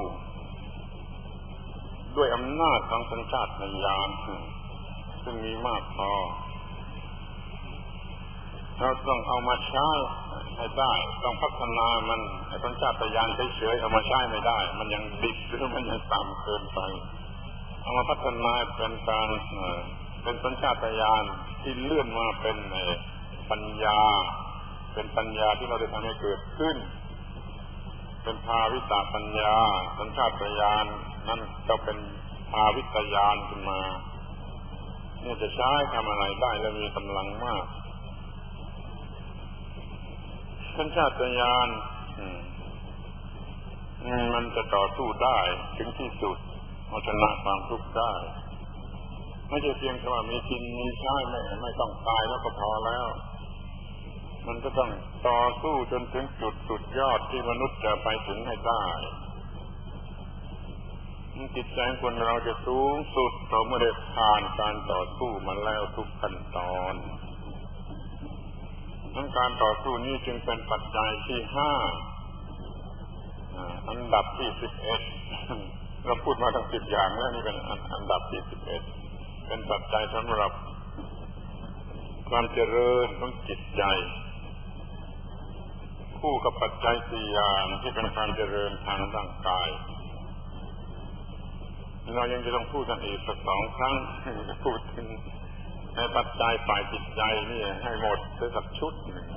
ด้วยอำนาจของสัญชาตญาณซึ่งมีมากพอเราต้องเอามาใช้ให้ได้ต้องพัฒนามันไอ้สัญชาตญาณเฉยๆเอามาใช้ไม่ได้มันยังดิบหรือมันยังต่ำเกินไปเอามาพัฒนาเป็นการเป็นสัญชาตญาณที่เลื่อนมาเป็นปัญญาเป็นปัญญาที่เราได้ทำให้เกิดขึ้นเป็นภาวิตาปัญญาสัญชาตญาณนั้นจะเป็นภาวิตญาณขึ้นมานี่จะใช้ทำอะไรได้และมีกำลังมากสัญชาตญาณมันจะต่อสู้ได้ถึงที่สุดเอาชนะความทุกข์ได้ไม่ใช่เพียงแค่ว่ามีกินมีใช้ไม่ไม่ต้องตายแล้วก็พอแล้วมันก็ต้องต่อสู้จนถึงจุดสุดยอดที่มนุษย์จะไปถึงให้ได้จิตใจของคนเราจะสูงสุดต่อเมื่อได้ผ่านการต่อสู้มาแล้วทุกขั้นตอนทั้งการต่อสู้นี้จึงเป็นปัจจัยที่ห้าอันดับที่สิบเอ็ดเราพูดมาทั้งสิบอย่างแล้วนี่เป็นอันดับที่สิบเอ็ดเป็นปัจจัยสำหรับความเจริญของจิตใจคู่กับปัจจัยสี่อย่างที่เป็นการเจริญทางร่างกายเรายังจะต้องพูดกันอีกสักสองครั้งพูดถึงในปัจจัยฝ่ายจิตใจนี่ให้หมดด้วยสักชุดหนึ่ง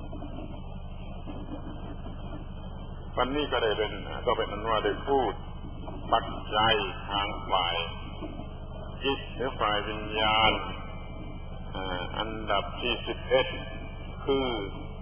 วันนี้ก็ได้เป็นก็เป็นนั้นว่าได้พูดปัจจัยทางฝ่ายจิตหรือฝ่ายวิญญาณอันดับที่สิบเอ็ดคือ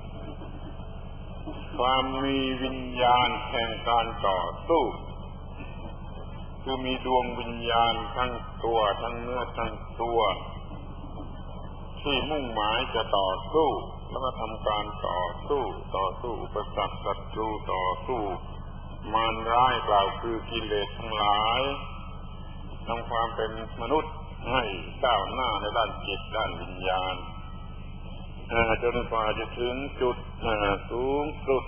ความมีวิญญาณแห่งการต่อสู้คือมีดวงวิญญาณทั้งตัวทั้งเนื้อทั้งตัวที่มุ่งหมายจะต่อสู้แล้วก็ทำการต่อสู้ต่อสู้อุปสรรคศัตรูต่อสู้มารร้ายกล่าวคือกิเลสทั้งหลายทำความเป็นมนุษย์ให้ก้าวหน้าในด้านจิตด้านวิญญาณจนกว่าจะถึงจุดสูงสุด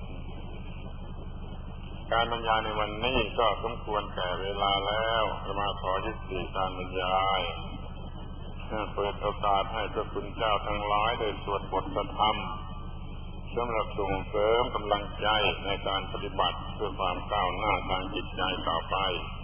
การบรรยายในวันนี้ก็สมควรแก่เวลาแล้วจะมาขอยุติการบรรยายเปิดโอกาสให้พระคุณเจ้าทั้งหลายได้สวดบทธรรมสำหรับส่งเสริมกำลังใจในการปฏิบัติเพื่อความก้าวหน้าทางจิตใจต่อไป